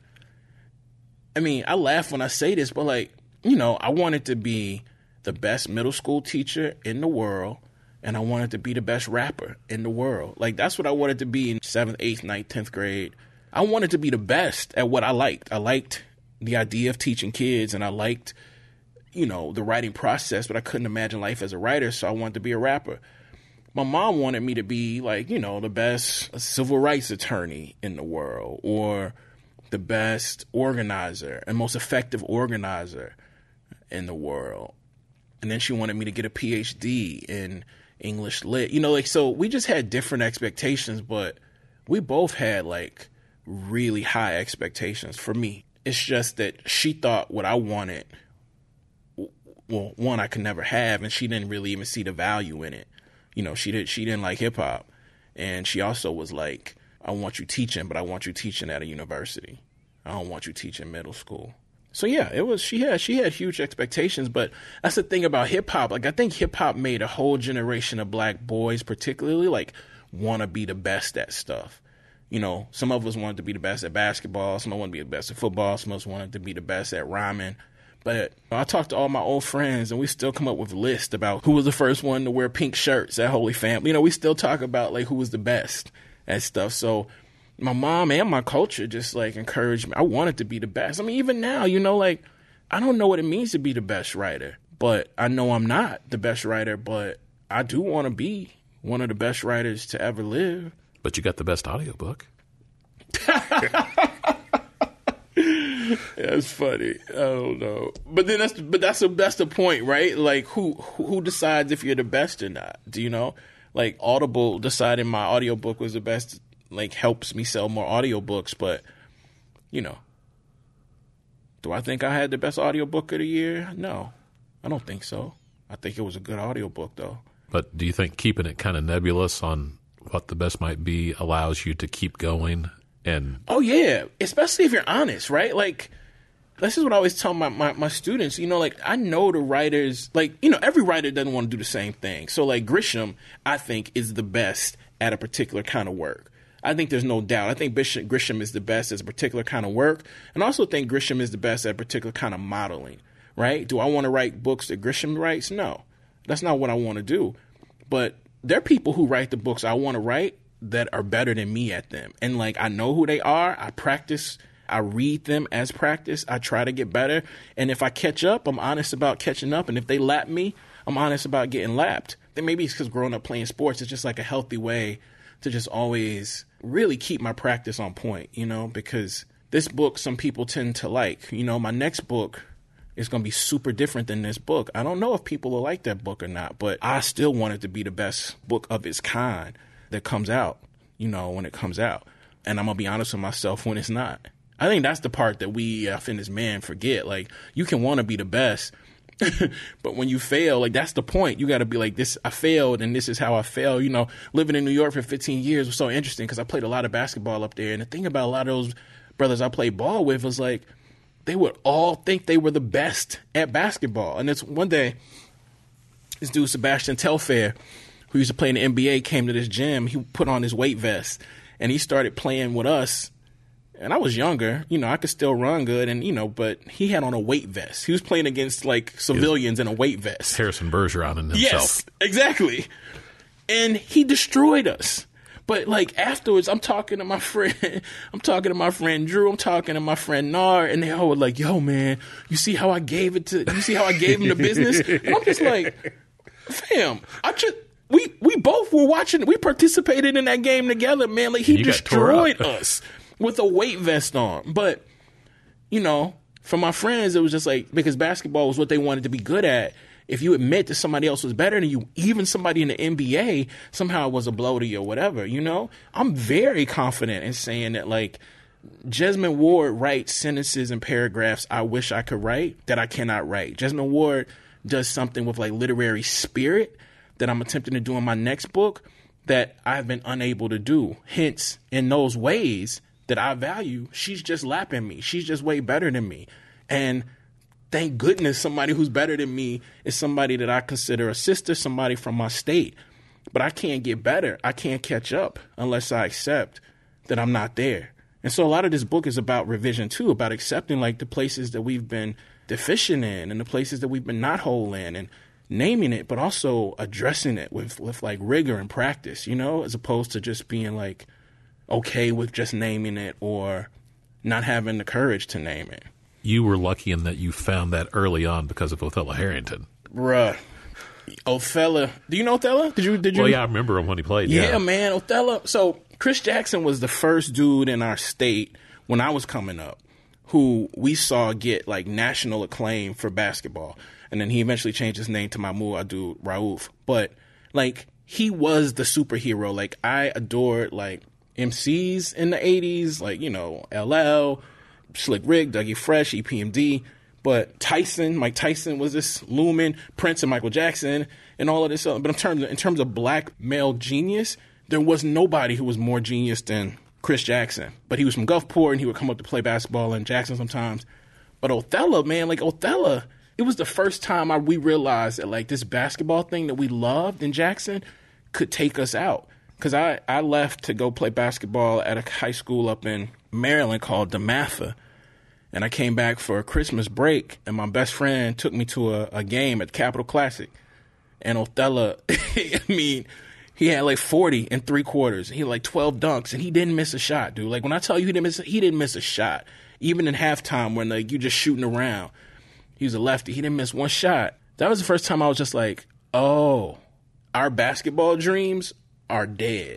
I mean, I laugh when I say this, but, like, you know, I wanted to be the best middle school teacher in the world. and I wanted to be the best rapper in the world. Like, that's what I wanted to be in seventh, eighth, ninth, tenth grade. I wanted to be the best at what I liked. I liked the idea of teaching kids, and I liked, you know, the writing process, but I couldn't imagine life as a writer, so I wanted to be a rapper. My mom wanted me to be, like, you know, the best civil rights attorney in the world, or the best organizer and most effective organizer in the world. And then she wanted me to get a P H D in English lit. You know, like, so we just had different expectations, but we both had, like, really high expectations for me. It's just that she thought what I wanted, well, one, I could never have, and she didn't really even see the value in it. You know, she did. She didn't like hip hop, and she also was like, "I want you teaching, but I want you teaching at a university. I don't want you teaching middle school." So yeah, it was. She had she had huge expectations, but that's the thing about hip hop. Like, I think hip hop made a whole generation of black boys, particularly, like, want to be the best at stuff. You know, some of us wanted to be the best at basketball. Some of us wanted to be the best at football. Some of us wanted to be the best at rhyming. But I talked to all my old friends, and we still come up with lists about who was the first one to wear pink shirts at Holy Family. You know, we still talk about, like, who was the best at stuff. So my mom and my culture just, like, encouraged me. I wanted to be the best. I mean, even now, you know, like, I don't know what it means to be the best writer, but I know I'm not the best writer, but I do want to be one of the best writers to ever live. But you got the best audiobook. That's funny. I don't know, but then that's but that's a, that's the point, right? Like, who who decides if you're the best or not? Do you know? Like, Audible deciding my audiobook was the best, like, helps me sell more audiobooks, but, you know, do I think I had the best audiobook of the year? No, I don't think so. I think it was a good audiobook, though. But do you think keeping it kind of nebulous on what the best might be allows you to keep going? And oh, yeah, especially if you're honest, right? Like, this is what I always tell my, my, my students, you know, like, I know the writers, like, you know, every writer doesn't want to do the same thing. So, like, Grisham, I think, is the best at a particular kind of work. I think there's no doubt. I think Bishop, Grisham is the best at a particular kind of work. And I also think Grisham is the best at a particular kind of modeling, right? Do I want to write books that Grisham writes? No, that's not what I want to do. But there are people who write the books I want to write that are better than me at them. And, like, I know who they are. I practice. I read them as practice. I try to get better. And if I catch up, I'm honest about catching up. And if they lap me, I'm honest about getting lapped. Then maybe it's because growing up playing sports, it's just like a healthy way to just always really keep my practice on point, you know, because this book, some people tend to like, you know, my next book is going to be super different than this book. I don't know if people will like that book or not, but I still want it to be the best book of its kind that comes out, you know, when it comes out. And I'm going to be honest with myself when it's not. I think that's the part that we, uh, in this man, forget. Like, you can want to be the best, but when you fail, like, that's the point. You got to be like, this, I failed, and this is how I failed. You know, living in New York for fifteen years was so interesting because I played a lot of basketball up there. And the thing about a lot of those brothers I played ball with was, like, they would all think they were the best at basketball. And it's one day, this dude, Sebastian Telfair, who used to play in the N B A, came to this gym. He put on his weight vest, and he started playing with us. And I was younger, you know, I could still run good, and, you know, but he had on a weight vest. He was playing against, like, civilians in a weight vest. Harrison Bergeron in himself. Yes, exactly. And he destroyed us. But, like, afterwards, I'm talking to my friend, I'm talking to my friend Drew, I'm talking to my friend Nar, and they all were like, yo, man, you see how I gave it to, you see how I gave him the business? And I'm just like, fam, I just... We we both were watching. We participated in that game together, man. Like, he destroyed us with a weight vest on. But, you know, for my friends, it was just like, because basketball was what they wanted to be good at. If you admit that somebody else was better than you, even somebody in the N B A, somehow it was a blow to you or whatever, you know? I'm very confident in saying that, like, Jesmyn Ward writes sentences and paragraphs I wish I could write that I cannot write. Jesmyn Ward does something with, like, literary spirit that I'm attempting to do in my next book that I've been unable to do. Hence, in those ways that I value, she's just lapping me. She's just way better than me. And thank goodness somebody who's better than me is somebody that I consider a sister, somebody from my state. But I can't get better. I can't catch up unless I accept that I'm not there. And so a lot of this book is about revision, too, about accepting, like, the places that we've been deficient in and the places that we've been not whole in, and naming it, but also addressing it with, with like rigor and practice, you know, as opposed to just being like okay with just naming it or not having the courage to name it. You were lucky in that you found that early on because of Othello Harrington. Bruh. Othello. Do you know Othello? Did you? Did you? Well, yeah, I remember him when he played. Yeah, yeah, man. Othello. So Chris Jackson was the first dude in our state when I was coming up who we saw get like national acclaim for basketball. And then he eventually changed his name to Mahmoud Abdul Rauf. But like he was the superhero. Like I adored like M Cs in the eighties, like, you know, L L, Slick Rick, Dougie Fresh, E P M D. But Tyson, Mike Tyson was this looming, Prince and Michael Jackson and all of this. But in terms of, in terms of black male genius, there was nobody who was more genius than Chris Jackson. But he was from Gulfport and he would come up to play basketball in Jackson sometimes. But Othello, man, like Othello, it was the first time I, we realized that like this basketball thing that we loved in Jackson could take us out. Because I, I left to go play basketball at a high school up in Maryland called DeMatha. And I came back for a Christmas break, and my best friend took me to a, a game at Capitol Classic. And Othello, I mean, he had like forty in three quarters. He had like twelve dunks, and he didn't miss a shot, dude. Like when I tell you he didn't miss, he didn't miss a shot. Even in halftime when like you just shooting around, he was a lefty. He didn't miss one shot. That was the first time I was just like, oh, our basketball dreams are dead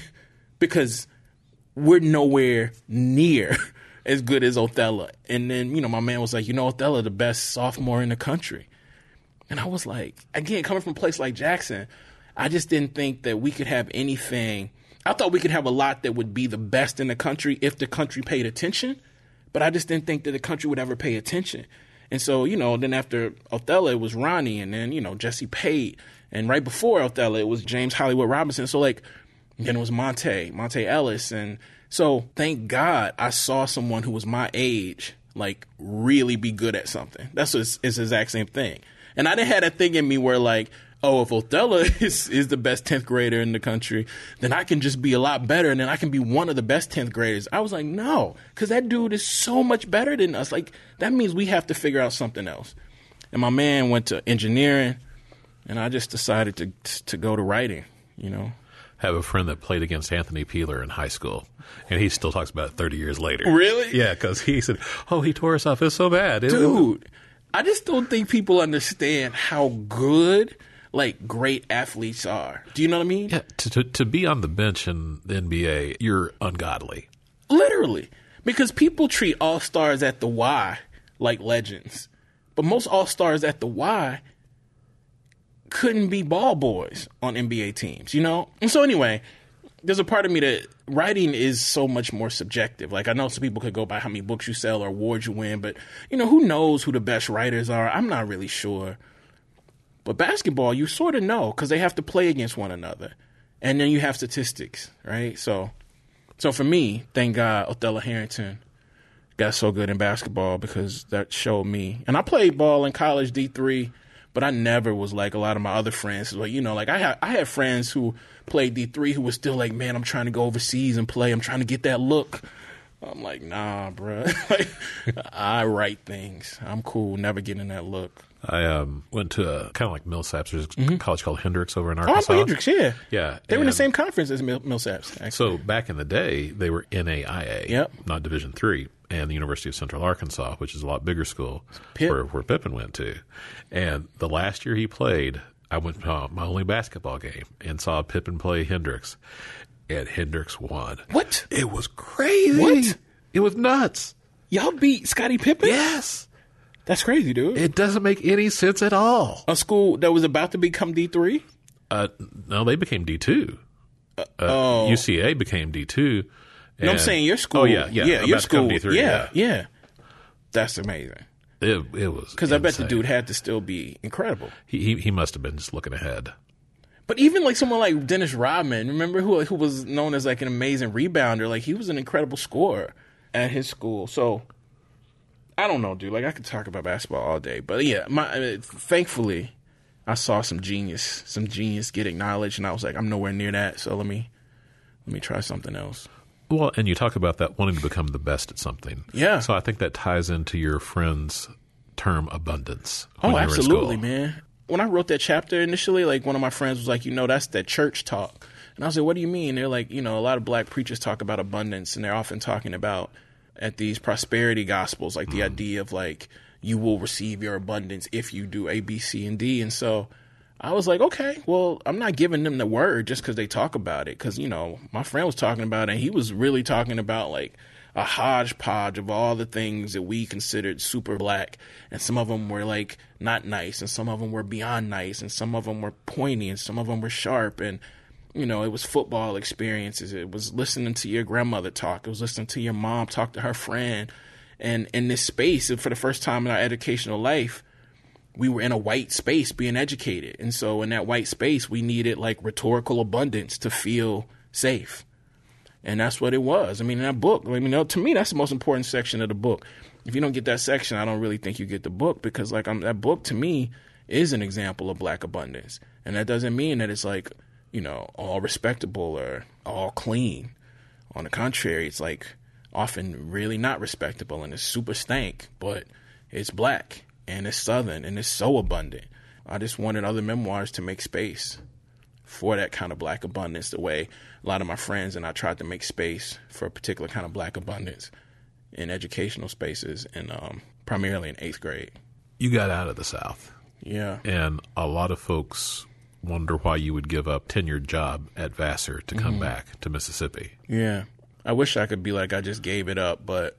because we're nowhere near as good as Othello. And then, you know, my man was like, you know, Othello, the best sophomore in the country. And I was like, again, coming from a place like Jackson, I just didn't think that we could have anything. I thought we could have a lot that would be the best in the country if the country paid attention. But I just didn't think that the country would ever pay attention. And so, you know, then after Othello, it was Ronnie and then, you know, Jesse Pate. And right before Othello, it was James Hollywood Robinson. So, like, then it was Monte, Monte Ellis. And so, thank God I saw someone who was my age, like, really be good at something. That's what it's, it's the exact same thing. And I didn't have that thing in me where, like, oh, if Othello is, is the best tenth grader in the country, then I can just be a lot better and then I can be one of the best tenth graders. I was like, no, because that dude is so much better than us. Like, that means we have to figure out something else. And my man went to engineering, and I just decided to to go to writing, you know. I have a friend that played against Anthony Peeler in high school, and he still talks about it thirty years later. Really? Yeah, because he said, oh, he tore us off. It's so bad. It, Dude, I just don't think people understand how good, like, great athletes are. Do you know what I mean? Yeah, to, to, to be on the bench in the N B A, you're ungodly. Literally. Because people treat all-stars at the Y like legends. But most all-stars at the Y couldn't be ball boys on N B A teams, you know? And so anyway, there's a part of me that writing is so much more subjective. Like, I know some people could go by how many books you sell or awards you win, but, you know, who knows who the best writers are? I'm not really sure. But basketball, you sort of know because they have to play against one another. And then you have statistics, right? So so for me, thank God Othello Harrington got so good in basketball because that showed me. And I played ball in college, D three, but I never was like a lot of my other friends. Like, you know, like I had, I had friends who played D three who were still like, man, I'm trying to go overseas and play. I'm trying to get that look. I'm like, nah, bro. Like, I write things. I'm cool, never getting that look. I um, went to a kind of like Millsaps. There's a Mm-hmm. college called Hendrix over in Oh, Arkansas. I'm Hendrix, yeah. Yeah. They were in the and same conference as Mill- Millsaps, actually. So back in the day, they were N A I A, Yep. not Division three, and the University of Central Arkansas, which is a lot bigger school, Pip. where, where Pippen went to. And the last year he played, I went to uh, my only basketball game and saw Pippen play Hendrix, and Hendrix won. What? It was crazy. What? It was nuts. Y'all beat Scottie Pippen? Yes. That's crazy, dude. It doesn't make any sense at all. A school that was about to become D three? Uh, no, they became D two. Uh, oh. U C A became D two. No, I'm saying your school. Oh, yeah, yeah. Yeah, about your to become school. D three, yeah, yeah. That's amazing. It, it was Because I bet the insane. dude had to still be incredible. He, he he must have been just looking ahead. But even like someone like Dennis Rodman, remember who who was known as like an amazing rebounder? Like he was an incredible scorer at his school. So I don't know, dude. Like I could talk about basketball all day, but yeah, my uh, thankfully I saw some genius, some genius get acknowledged, and I was like, I'm nowhere near that. So let me let me try something else. Well, and you talk about that wanting to become the best at something. Yeah. So I think that ties into your friend's term abundance. when Oh, you were in absolutely, school. man. when I wrote that chapter initially, like one of my friends was like, you know, that's that church talk. And I was like, what do you mean? They're like, you know, a lot of black preachers talk about abundance, and they're often talking about at these prosperity gospels, like the mm. idea of like, you will receive your abundance if you do A, B, C, and D. And so I was like, okay, well, I'm not giving them the word just because they talk about it. Because, you know, my friend was talking about it, and he was really talking about like a hodgepodge of all the things that we considered super black. And some of them were like not nice, and some of them were beyond nice, and some of them were pointy, and some of them were sharp. And you know, it was football experiences. It was listening to your grandmother talk. It was listening to your mom talk to her friend. And in this space, for the first time in our educational life, we were in a white space being educated. And so in that white space, we needed like rhetorical abundance to feel safe. And that's what it was. I mean, in that book, I mean, you know, to me, that's the most important section of the book. If you don't get that section, I don't really think you get the book, because like I'm, that book to me is an example of black abundance. And that doesn't mean that it's like, you know, all respectable or all clean. On the contrary, it's like often really not respectable, and it's super stank, but it's black and it's Southern and it's so abundant. I just wanted other memoirs to make space for that kind of black abundance, the way a lot of my friends and I tried to make space for a particular kind of black abundance in educational spaces, and um, primarily in eighth grade. You got out of the South. Yeah. And a lot of folks wonder why you would give up tenured job at Vassar to come mm-hmm. back to Mississippi. Yeah. I wish I could be like, I just gave it up, but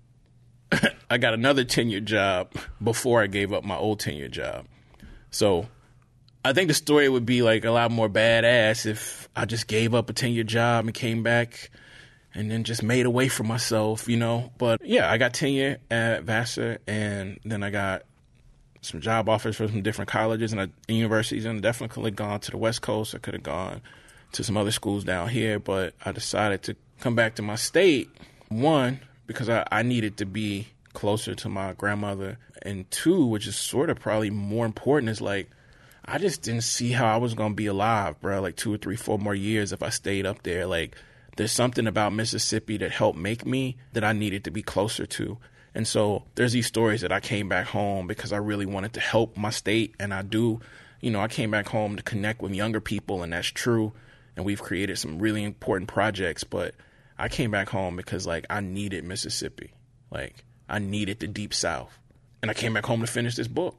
I got another tenured job before I gave up my old tenured job. So I think the story would be like a lot more badass if I just gave up a tenured job and came back and then just made a way for myself, you know. But yeah, I got tenure at Vassar, and then I got some job offers from some different colleges and, uh, and universities, and I definitely could have gone to the West Coast. I could have gone to some other schools down here, but I decided to come back to my state, one, because I, I needed to be closer to my grandmother, and two, which is sort of probably more important, is like, I just didn't see how I was going to be alive, bro, like two or three, four more years if I stayed up there. Like, there's something about Mississippi that helped make me that I needed to be closer to. And so there's these stories that I came back home because I really wanted to help my state, and I do. You know, I came back home to connect with younger people, and that's true. And we've created some really important projects, but I came back home because, like, I needed Mississippi. Like, I needed the Deep South. And I came back home to finish this book.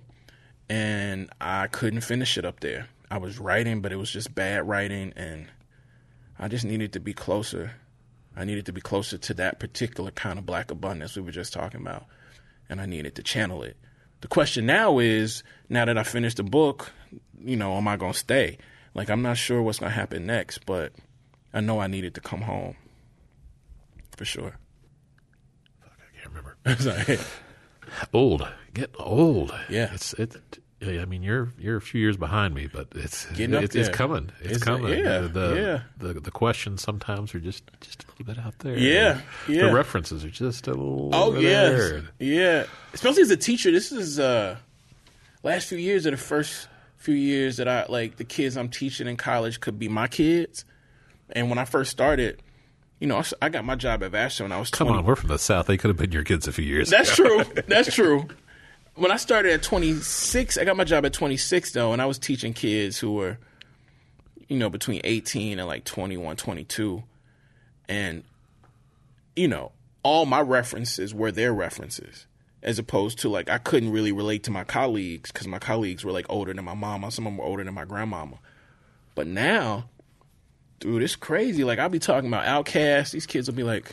And I couldn't finish it up there. I was writing, but it was just bad writing, and I just needed to be closer. I needed to be closer to that particular kind of black abundance we were just talking about, and I needed to channel it. The question now is, now that I finished the book, you know, am I going to stay? Like, I'm not sure what's going to happen next, but I know I needed to come home, for sure. Fuck, I can't remember. Sorry. Old, getting old. Yeah, it's it. I mean, you're you're a few years behind me, but it's Getting it's, it's coming. It's, it's coming. Yeah, the, the, yeah. The, the questions sometimes are just, just a little bit out there. Yeah, yeah. The references are just a little. Oh bit yeah, there. yeah. Especially as a teacher, this is uh, last few years are the first few years that I like the kids I'm teaching in college could be my kids. And when I first started, you know, I got my job at Vassar when I was Come twenty. on, we're from the South. They could have been your kids a few years That's ago. true. That's true. When I started at twenty-six, I got my job at twenty-six, though, and I was teaching kids who were, you know, between eighteen and like twenty-one, twenty-two. And, you know, all my references were their references, as opposed to, like, I couldn't really relate to my colleagues because my colleagues were, like, older than my mama. Some of them were older than my grandmama. But now, dude, it's crazy. Like, I'll be talking about Outkast. These kids will be like,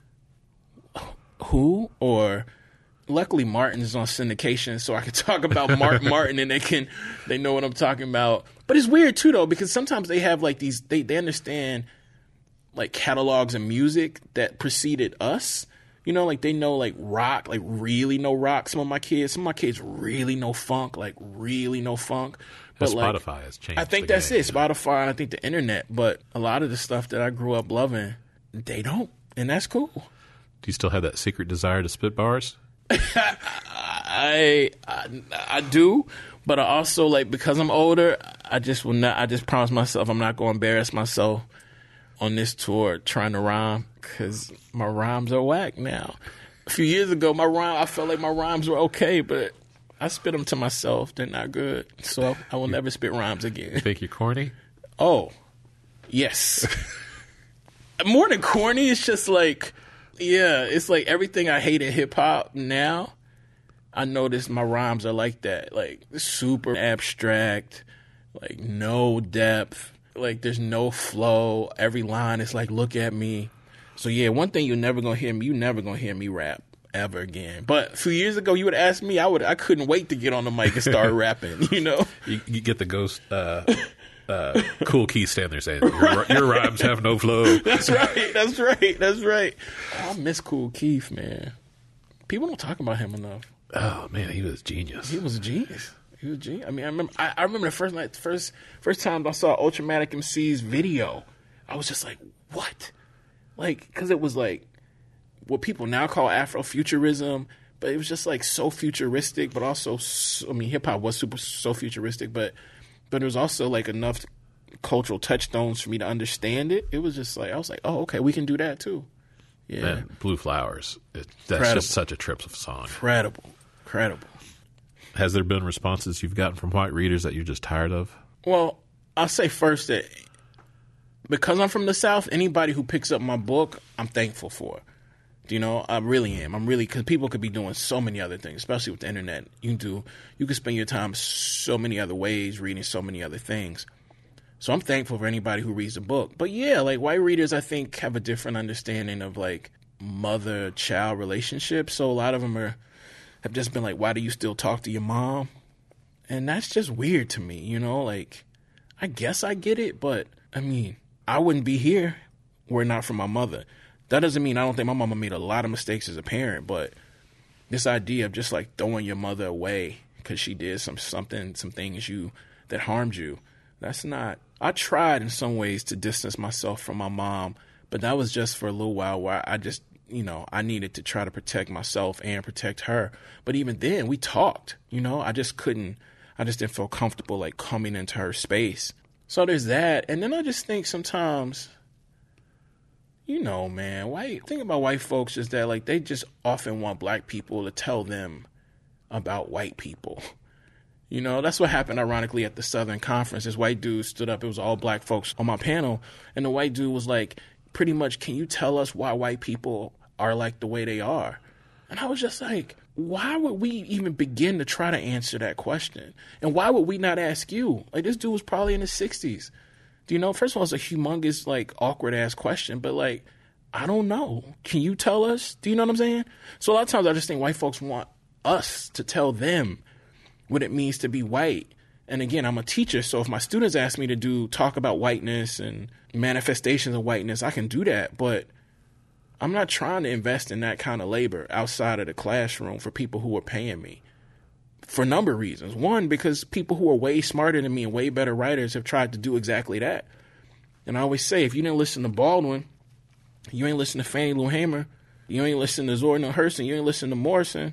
who? Or... Luckily, Martin is on syndication, so I can talk about Martin Martin, and they can they know what I'm talking about. But it's weird too, though, because sometimes they have like these they they understand like catalogs of music that preceded us. You know, like they know like rock, like really know rock. Some of my kids, some of my kids really know funk, like really know funk. But Spotify like, has changed. I think the that's game, it. Spotify, and I think the internet. But a lot of the stuff that I grew up loving, they don't, and that's cool. Do you still have that secret desire to spit bars? I, I I do, but I also like because I'm older. I just will not. I just promise myself I'm not going to embarrass myself on this tour trying to rhyme because my rhymes are whack now. A few years ago, my rhyme I felt like my rhymes were okay, but I spit them to myself. They're not good. So I will never spit rhymes again. You think you're corny? Oh, yes. More than corny, it's just like, yeah, it's like everything I hate in hip-hop now, I notice my rhymes are like that. Like, super abstract, like, no depth, like, there's no flow. Every line is like, look at me. So, yeah, one thing you're never going to hear me, you're never going to hear me rap ever again. But a few years ago, you would ask me, I would, I couldn't wait to get on the mic and start rapping, you know? You, you get the ghost... Uh... Uh, Cool Keith standing there saying, your, your rhymes have no flow. That's right. That's right. That's right. Oh, I miss Cool Keith, man. People don't talk about him enough. Oh, man, he was genius. He was a genius. He was a genius. I mean, I remember I, I remember the first night, first first time I saw Ultramatic M C's video, I was just like, what? Like, because it was like what people now call Afrofuturism, but it was just like so futuristic, but also, so, I mean, hip-hop was super so futuristic, but But it was also like enough cultural touchstones for me to understand it. It was just like, I was like, oh, okay, we can do that too. Yeah. Man, Blue Flowers. It, that's Incredible. just such a trip of a song. Incredible. Incredible. Has there been responses you've gotten from white readers that you're just tired of? Well, I'll say first that because I'm from the South, anybody who picks up my book, I'm thankful for. You know, I really am. I'm really, because people could be doing so many other things, especially with the internet. You can do, you can spend your time so many other ways, reading so many other things. So I'm thankful for anybody who reads a book. But yeah, like white readers, I think, have a different understanding of like mother-child relationships. So a lot of them are have just been like, why do you still talk to your mom? And that's just weird to me, you know? Like, I guess I get it, but I mean, I wouldn't be here were it not for my mother. That doesn't mean I don't think my mama made a lot of mistakes as a parent, but this idea of just like throwing your mother away because she did some something, some things you that harmed you, that's not. I tried in some ways to distance myself from my mom, but that was just for a little while where I just, you know, I needed to try to protect myself and protect her. But even then, we talked, you know, I just couldn't, I just didn't feel comfortable like coming into her space. So there's that. And then I just think sometimes, you know, man, white thing about white folks is that like they just often want black people to tell them about white people. You know, that's what happened ironically at the Southern Conference. This white dude stood up, it was all black folks on my panel, and the white dude was like, pretty much, can you tell us why white people are like the way they are? And I was just like, why would we even begin to try to answer that question? And why would we not ask you? Like, this dude was probably in his sixties. Do you know, first of all, it's a humongous, like, awkward-ass question, but, like, I don't know. Can you tell us? Do you know what I'm saying? So a lot of times I just think white folks want us to tell them what it means to be white. And again, I'm a teacher, so if my students ask me to do talk about whiteness and manifestations of whiteness, I can do that, but I'm not trying to invest in that kind of labor outside of the classroom for people who are paying me. For a number of reasons. One, because people who are way smarter than me and way better writers have tried to do exactly that. And I always say, if you didn't listen to Baldwin, you ain't listen to Fannie Lou Hamer, you ain't listen to Zora Hurston, you ain't listen to Morrison,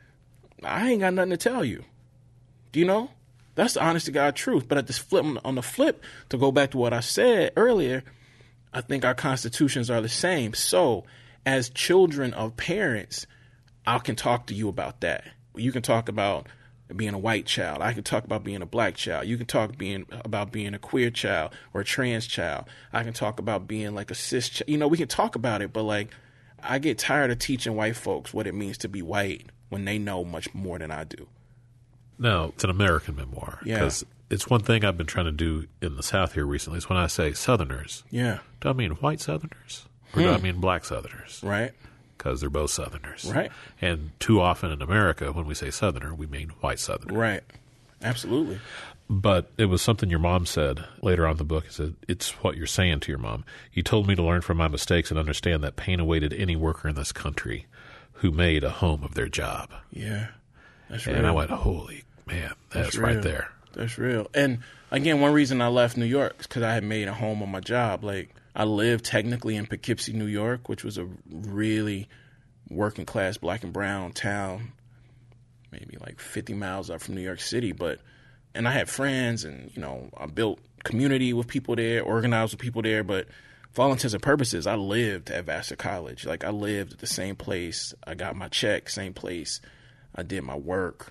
I ain't got nothing to tell you. Do you know? That's the honest to God truth. But at this flip, on the flip, to go back to what I said earlier, I think our constitutions are the same. So as children of parents, I can talk to you about that. You can talk about being a white child. I can talk about being a black child. You can talk being about being a queer child or a trans child. I can talk about being like a cis child. You know, we can talk about it, but like I get tired of teaching white folks what it means to be white when they know much more than I do. No, it's an American memoir. Yeah. Because it's one thing I've been trying to do in the South here recently is when I say Southerners. Yeah. Do I mean white Southerners or Hmm. do I mean black Southerners? Right. Because they're both Southerners. Right. And too often in America, when we say Southerner, we mean white Southerner. Right. Absolutely. But it was something your mom said later on in the book. It said, it's what you're saying to your mom. You told me to learn from my mistakes and understand that pain awaited any worker in this country who made a home of their job. Yeah. That's and real. I went, holy man, that's, That's right real. there. That's real. And again, one reason I left New York is because I had made a home on my job. Like, I lived technically in Poughkeepsie, New York, which was a really working class black and brown town, maybe like fifty miles up from New York City. But, and I had friends and, you know, I built community with people there, organized with people there. But for all intents and purposes, I lived at Vassar College. Like, I lived at the same place. I got my check, same place. I did my work.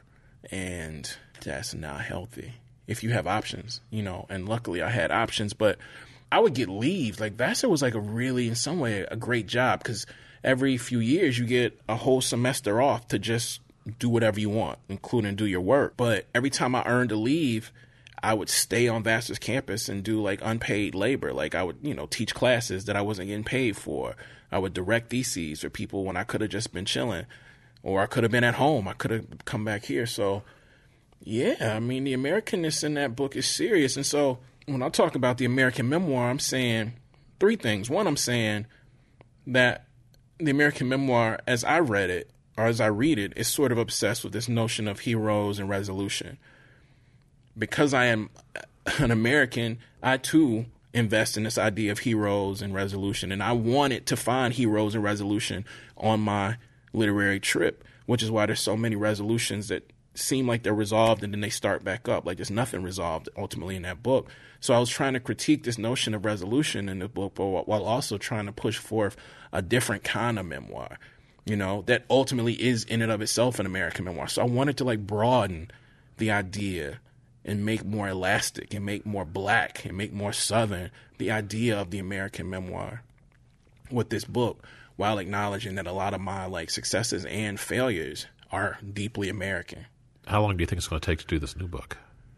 and that's not healthy if you have options, you know, and luckily I had options, but I would get leave. Like Vassar was like a really, in some way, a great job because every few years you get a whole semester off to just do whatever you want, including do your work. But every time I earned a leave, I would stay on Vassar's campus and do like unpaid labor. Like I would, you know, teach classes that I wasn't getting paid for. I would direct theses for people when I could have just been chilling, or I could have been at home. I could have come back here. So, yeah, I mean, the Americanness in that book is serious. And so when I talk about the American memoir, I'm saying three things. One, I'm saying that the American memoir, as I read it, or as I read it, is sort of obsessed with this notion of heroes and resolution. Because I am an American, I too invest in this idea of heroes and resolution. And I wanted to find heroes and resolution on my literary trip, which is why there's so many resolutions that seem like they're resolved and then they start back up. Like there's nothing resolved ultimately in that book. So I was trying to critique this notion of resolution in the book, but while also trying to push forth a different kind of memoir, you know, that ultimately is in and of itself an American memoir. So I wanted to like broaden the idea and make more elastic and make more black and make more Southern the idea of the American memoir with this book, while acknowledging that a lot of my like successes and failures are deeply American. How long do you think it's going to take to do this new book?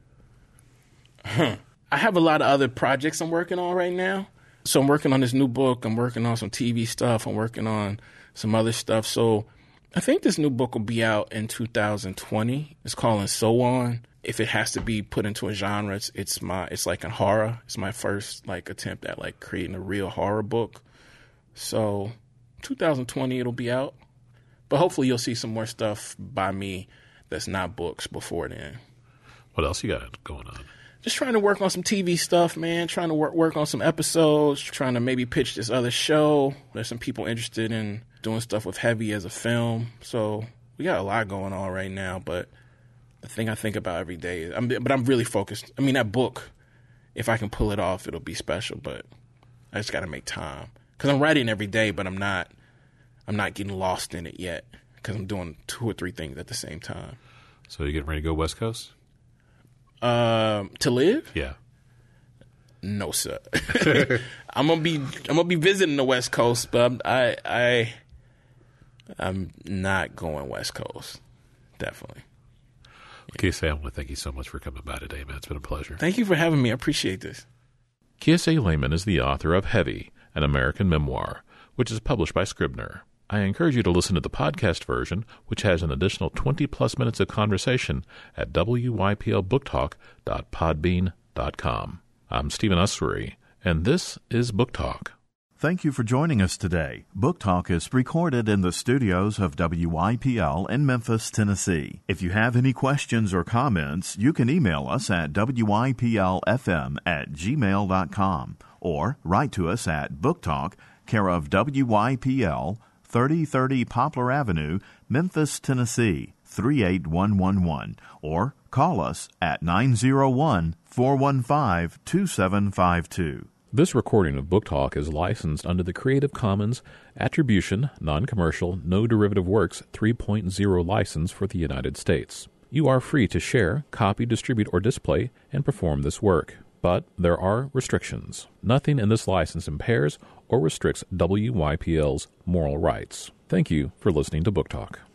Huh. I have a lot of other projects I'm working on right now. So I'm working on this new book. I'm working on some T V stuff. I'm working on some other stuff. So I think this new book will be out in two thousand twenty. It's called And So On. If it has to be put into a genre, it's, it's my it's like a horror. It's my first like attempt at like creating a real horror book. So two thousand twenty it'll be out. But hopefully you'll see some more stuff by me that's not books before then. What else you got going on? Just trying to work on some T V stuff, man. Trying to work work on some episodes. Trying to maybe pitch this other show. There's some people interested in doing stuff with Heavy as a film. So we got a lot going on right now. But the thing I think about every day, I'm, but I'm really focused. I mean, that book, if I can pull it off, it'll be special. But I just got to make time because I'm writing every day, but I'm not. I'm not getting lost in it yet because I'm doing two or three things at the same time. So you getting ready to go West Coast? Um, to live? Yeah. No, sir. I'm gonna be I'm gonna be visiting the West Coast, but I'm, I I I'm not going West Coast. Definitely. K S A, I want to thank you so much for coming by today, man. It's been a pleasure. Thank you for having me. I appreciate this. Kiese Laymon is the author of Heavy, an American memoir, which is published by Scribner. I encourage you to listen to the podcast version, which has an additional twenty-plus minutes of conversation at w y p l book talk dot podbean dot com. I'm Stephen Ussery, and this is Book Talk. Thank you for joining us today. Book Talk is recorded in the studios of W Y P L in Memphis, Tennessee. If you have any questions or comments, you can email us at w y p l f m at gmail dot com or write to us at Book Talk, care of W Y P L, thirty thirty Poplar Avenue, Memphis, Tennessee, three eight one one one, or call us at nine zero one, four one five, two seven five two. This recording of Book Talk is licensed under the Creative Commons Attribution, Non-Commercial, No Derivative Works three point oh license for the United States. You are free to share, copy, distribute, or display and perform this work. But there are restrictions. Nothing in this license impairs or restricts W Y P L's moral rights. Thank you for listening to Book Talk.